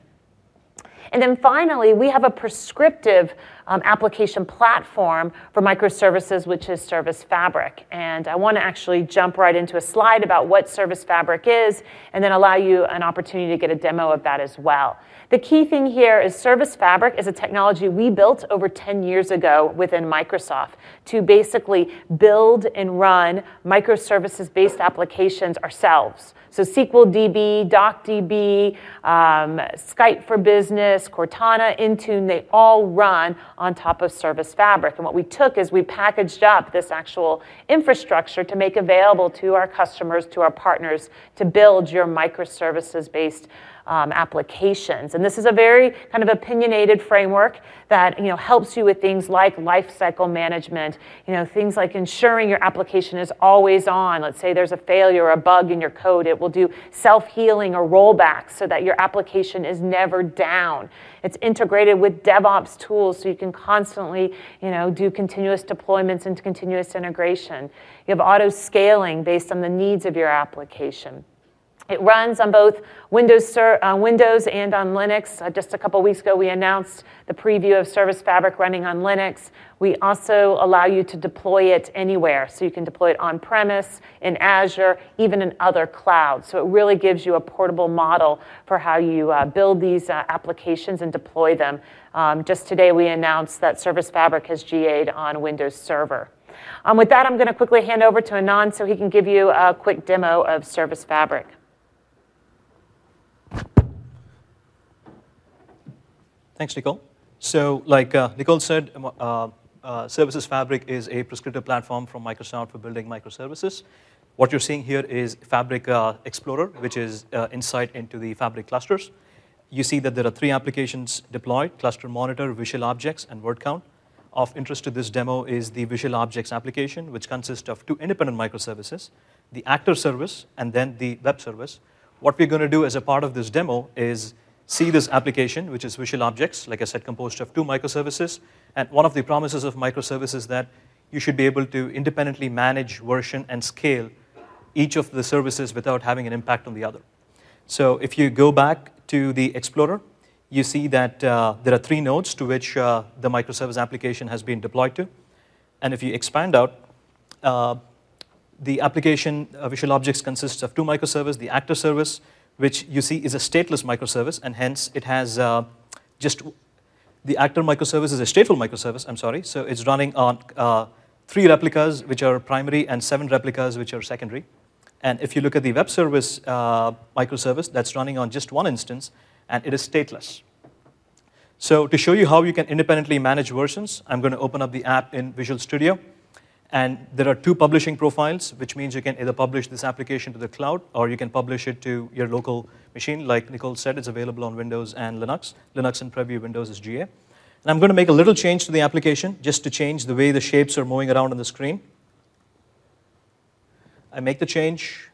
And then finally, we have a prescriptive um, application platform for microservices, which is Service Fabric. And I want to actually jump right into a slide about what Service Fabric is, and then allow you an opportunity to get a demo of that as well. The key thing here is Service Fabric is a technology we built over ten years ago within Microsoft to basically build and run microservices-based applications ourselves. So S Q L D B, DocDB, um, Skype for Business, Cortana, Intune, they all run on top of Service Fabric. And what we took is we packaged up this actual infrastructure to make available to our customers, to our partners, to build your microservices-based Um, applications. And this is a very kind of opinionated framework that, you know, helps you with things like lifecycle management, you know, things like ensuring your application is always on. Let's say there's a failure or a bug in your code. It will do self-healing or rollbacks so that your application is never down. It's integrated with DevOps tools so you can constantly, you know, do continuous deployments and continuous integration. You have auto scaling based on the needs of your application. It runs on both Windows, uh, Windows and on Linux. Uh, just a couple weeks ago, we announced the preview of Service Fabric running on Linux. We also allow you to deploy it anywhere. So you can deploy it on-premise, in Azure, even in other clouds. So it really gives you a portable model for how you uh, build these uh, applications and deploy them. Um, just today, we announced that Service Fabric has G A'd on Windows Server. Um, with that, I'm going to quickly hand over to Anand so he can give you a quick demo of Service Fabric. Thanks, Nicole. So like uh, Nicole said, uh, uh, Services Fabric is a prescriptive platform from Microsoft for building microservices. What you're seeing here is Fabric uh, Explorer, which is uh, insight into the Fabric clusters. You see that there are three applications deployed: Cluster Monitor, Visual Objects, and Word Count. Of interest to this demo is the Visual Objects application, which consists of two independent microservices, the Actor service and then the Web service. What we're going to do as a part of this demo is see this application, which is Visual Objects, like I said, composed of two microservices. And one of the promises of microservices is that you should be able to independently manage, version, and scale each of the services without having an impact on the other. So if you go back to the Explorer, you see that uh, there are three nodes to which uh, the microservice application has been deployed to. And if you expand out, uh, the application uh, Visual Objects consists of two microservices, the Actor service, which you see is a stateless microservice, and hence it has uh, just, the Actor microservice is a stateful microservice, I'm sorry, so it's running on uh, three replicas, which are primary, and seven replicas, which are secondary. And if you look at the Web service uh, microservice, that's running on just one instance, and it is stateless. So to show you how you can independently manage versions, I'm going to open up the app in Visual Studio. And there are two publishing profiles, which means you can either publish this application to the cloud, or you can publish it to your local machine. Like Nicole said, it's available on Windows and Linux. Linux and Preview, Windows is G A. And I'm going to make a little change to the application, just to change the way the shapes are moving around on the screen. I make the change.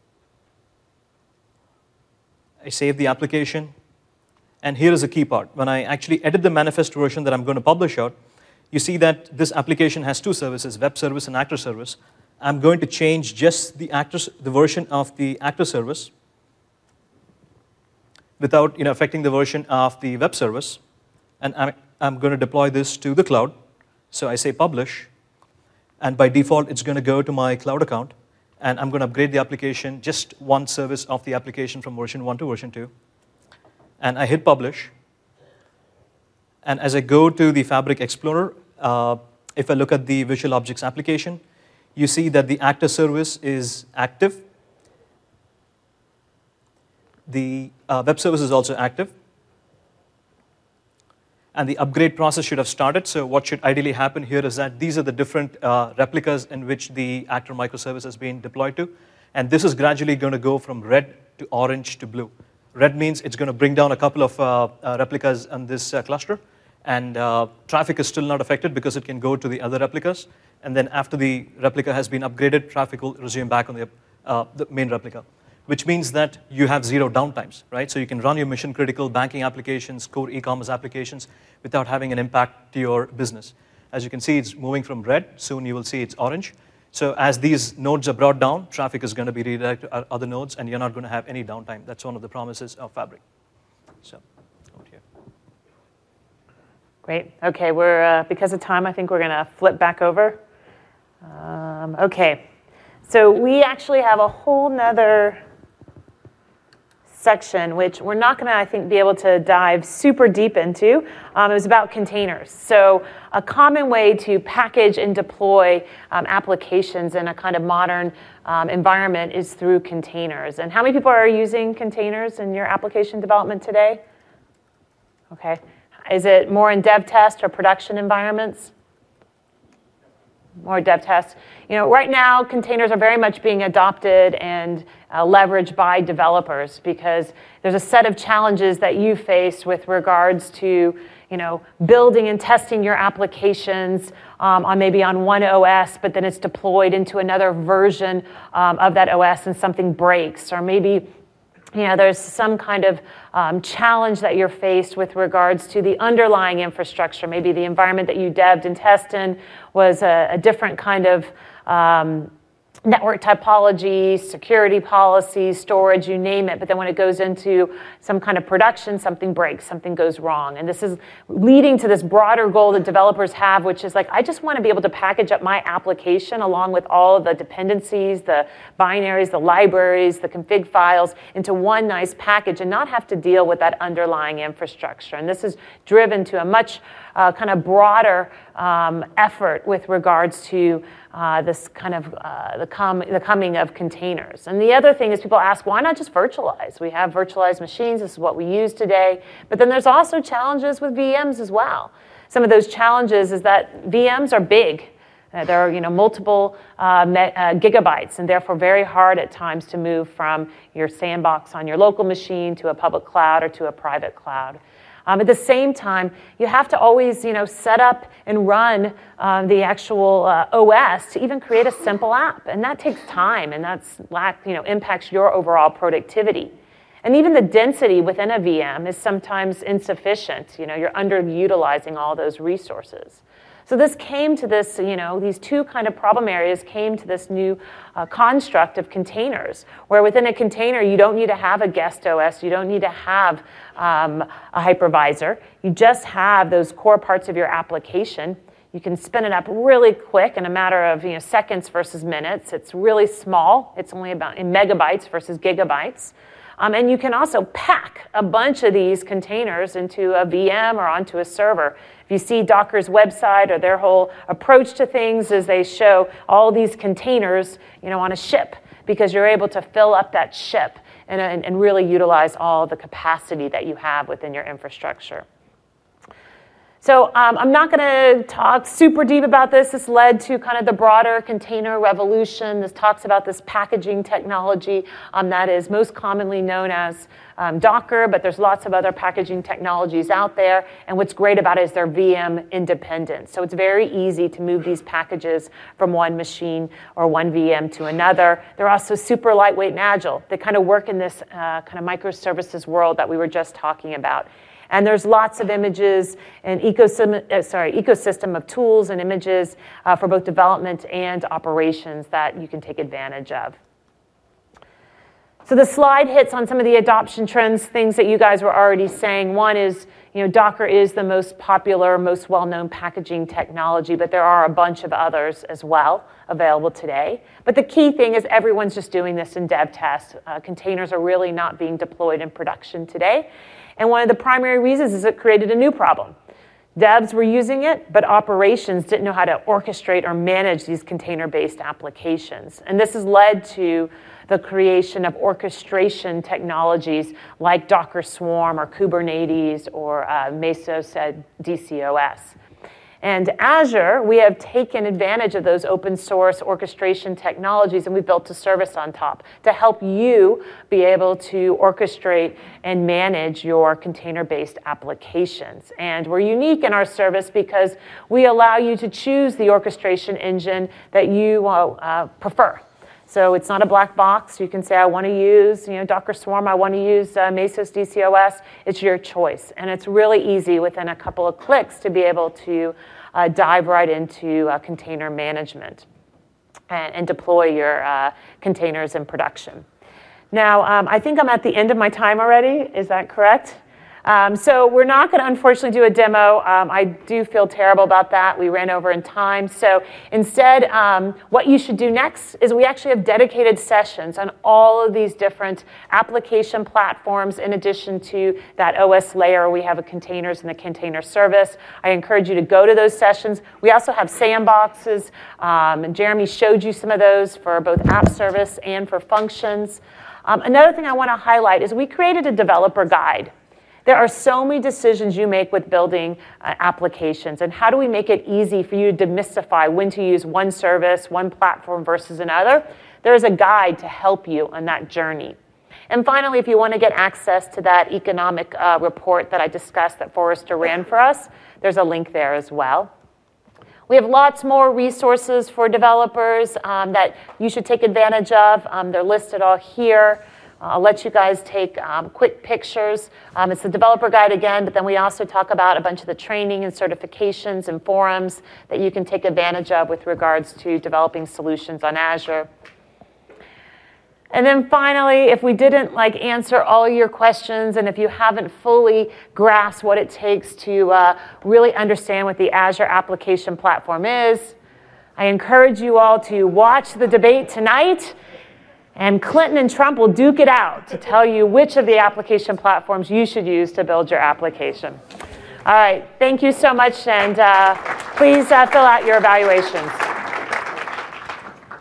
I save the application. And here is a key part. When I actually edit the manifest version that I'm going to publish out, you see that this application has two services, Web service and Actor service. I'm going to change just the, actors, the version of the Actor service without you know, affecting the version of the Web service. and I'm, I'm going to deploy this to the cloud. So I say publish, and by default, it's going to go to my cloud account, and I'm going to upgrade the application, just one service of the application from version one to version two. And I hit publish. And as I go to the Fabric Explorer, uh, if I look at the Visual Objects application, you see that the actor service is active. The uh, web service is also active. And the upgrade process should have started. So what should ideally happen here is that these are the different uh, replicas in which the actor microservice has been deployed to. And this is gradually going to go from red to orange to blue. Red means it's going to bring down a couple of uh, uh, replicas on this uh, cluster. And uh, traffic is still not affected because it can go to the other replicas. And then after the replica has been upgraded, traffic will resume back on the, uh, the main replica, which means that you have zero downtimes, right? So you can run your mission-critical banking applications, core e-commerce applications, without having an impact to your business. As you can see, it's moving from red. Soon you will see it's orange. So as these nodes are brought down, traffic is going to be redirected to other nodes, and you're not going to have any downtime. That's one of the promises of Fabric. So, over here. Great. Okay, we're uh, because of time, I think we're going to flip back over. Um, okay, so we actually have a whole nother section, which we're not going to, I think, be able to dive super deep into. Um, it was about containers. So a common way to package and deploy um, applications in a kind of modern um, environment is through containers. And how many people are using containers in your application development today? Okay. Is it more in dev test or production environments? More dev tests. You know, right now, containers are very much being adopted and uh, leveraged by developers because there's a set of challenges that you face with regards to, you know, building and testing your applications um, on maybe on one O S, but then it's deployed into another version um, of that O S and something breaks, or maybe you know, there's some kind of um, challenge that you're faced with regards to the underlying infrastructure. Maybe the environment that you devved and tested in was a, a different kind of um, network topology, security policies, storage, you name it. But then when it goes into some kind of production, something breaks, something goes wrong. And this is leading to this broader goal that developers have, which is like, I just want to be able to package up my application along with all of the dependencies, the binaries, the libraries, the config files into one nice package and not have to deal with that underlying infrastructure. And this is driven to a much uh, kind of broader um, effort with regards to Uh, this kind of uh, the, com the coming of containers. And the other thing is people ask, why not just virtualize? We have virtualized machines. This is what we use today. But then there's also challenges with V Ms as well. Some of those challenges is that V Ms are big. Uh, there are you know, multiple uh, met, uh, gigabytes, and therefore very hard at times to move from your sandbox on your local machine to a public cloud or to a private cloud. Um, at the same time, you have to always, you know, set up and run um, the actual uh, O S to even create a simple app, and that takes time, and that's lack, you know, impacts your overall productivity. And even the density within a V M is sometimes insufficient. You know, you're underutilizing all those resources. So this came to this, you know, these two kind of problem areas came to this new uh, construct of containers, where within a container, you don't need to have a guest O S, you don't need to have um, a hypervisor, you just have those core parts of your application. You can spin it up really quick in a matter of you know, seconds versus minutes. It's really small, it's only about in megabytes versus gigabytes. Um, and you can also pack a bunch of these containers into a V M or onto a server. If you see Docker's website or their whole approach to things is they show all these containers you know, on a ship because you're able to fill up that ship and, and, and really utilize all the capacity that you have within your infrastructure. So um, I'm not going to talk super deep about this. This led to kind of the broader container revolution. This talks about this packaging technology um, that is most commonly known as um, Docker, but there's lots of other packaging technologies out there. And what's great about it is they're V M independent. So it's very easy to move these packages from one machine or one V M to another. They're also super lightweight and agile. They kind of work in this uh, kind of microservices world that we were just talking about. And there's lots of images and ecosystem, uh, sorry, ecosystem of tools and images uh, for both development and operations that you can take advantage of. So the slide hits on some of the adoption trends, things that you guys were already saying. One is, you know, Docker is the most popular, most well-known packaging technology, but there are a bunch of others as well available today. But the key thing is everyone's just doing this in dev test. Uh, containers are really not being deployed in production today. And one of the primary reasons is it created a new problem. Devs were using it, but operations didn't know how to orchestrate or manage these container-based applications. And this has led to the creation of orchestration technologies like Docker Swarm or Kubernetes or uh, Mesos D C O S. And Azure, we have taken advantage of those open source orchestration technologies, and we've built a service on top to help you be able to orchestrate and manage your container-based applications. And we're unique in our service because we allow you to choose the orchestration engine that you uh, uh, prefer. So it's not a black box. You can say, I want to use, you know, Docker Swarm. I want to use uh, Mesos D C O S. It's your choice. And it's really easy within a couple of clicks to be able to uh, dive right into uh, container management and, and deploy your uh, containers in production. Now, um, I think I'm at the end of my time already. Is that correct? Um, so we're not going to, unfortunately, do a demo. Um, I do feel terrible about that. We ran over in time. So instead, um, what you should do next is we actually have dedicated sessions on all of these different application platforms. In addition to that O S layer, we have a containers and the container service. I encourage you to go to those sessions. We also have sandboxes. Um, and Jeremy showed you some of those for both app service and for functions. Um, another thing I want to highlight is we created a developer guide. There are so many decisions you make with building uh, applications, and how do we make it easy for you to demystify when to use one service, one platform versus another? There's a guide to help you on that journey. And finally, if you want to get access to that economic uh, report that I discussed that Forrester ran for us, there's a link there as well. We have lots more resources for developers um, that you should take advantage of. Um, they're listed all here. I'll let you guys take um, quick pictures. Um, it's the developer guide again, but then we also talk about a bunch of the training and certifications and forums that you can take advantage of with regards to developing solutions on Azure. And then finally, if we didn't like answer all your questions, and if you haven't fully grasped what it takes to uh, really understand what the Azure Application Platform is, I encourage you all to watch the debate tonight. And Clinton and Trump will duke it out to tell you which of the application platforms you should use to build your application. All right, thank you so much, and uh, please uh, fill out your evaluations.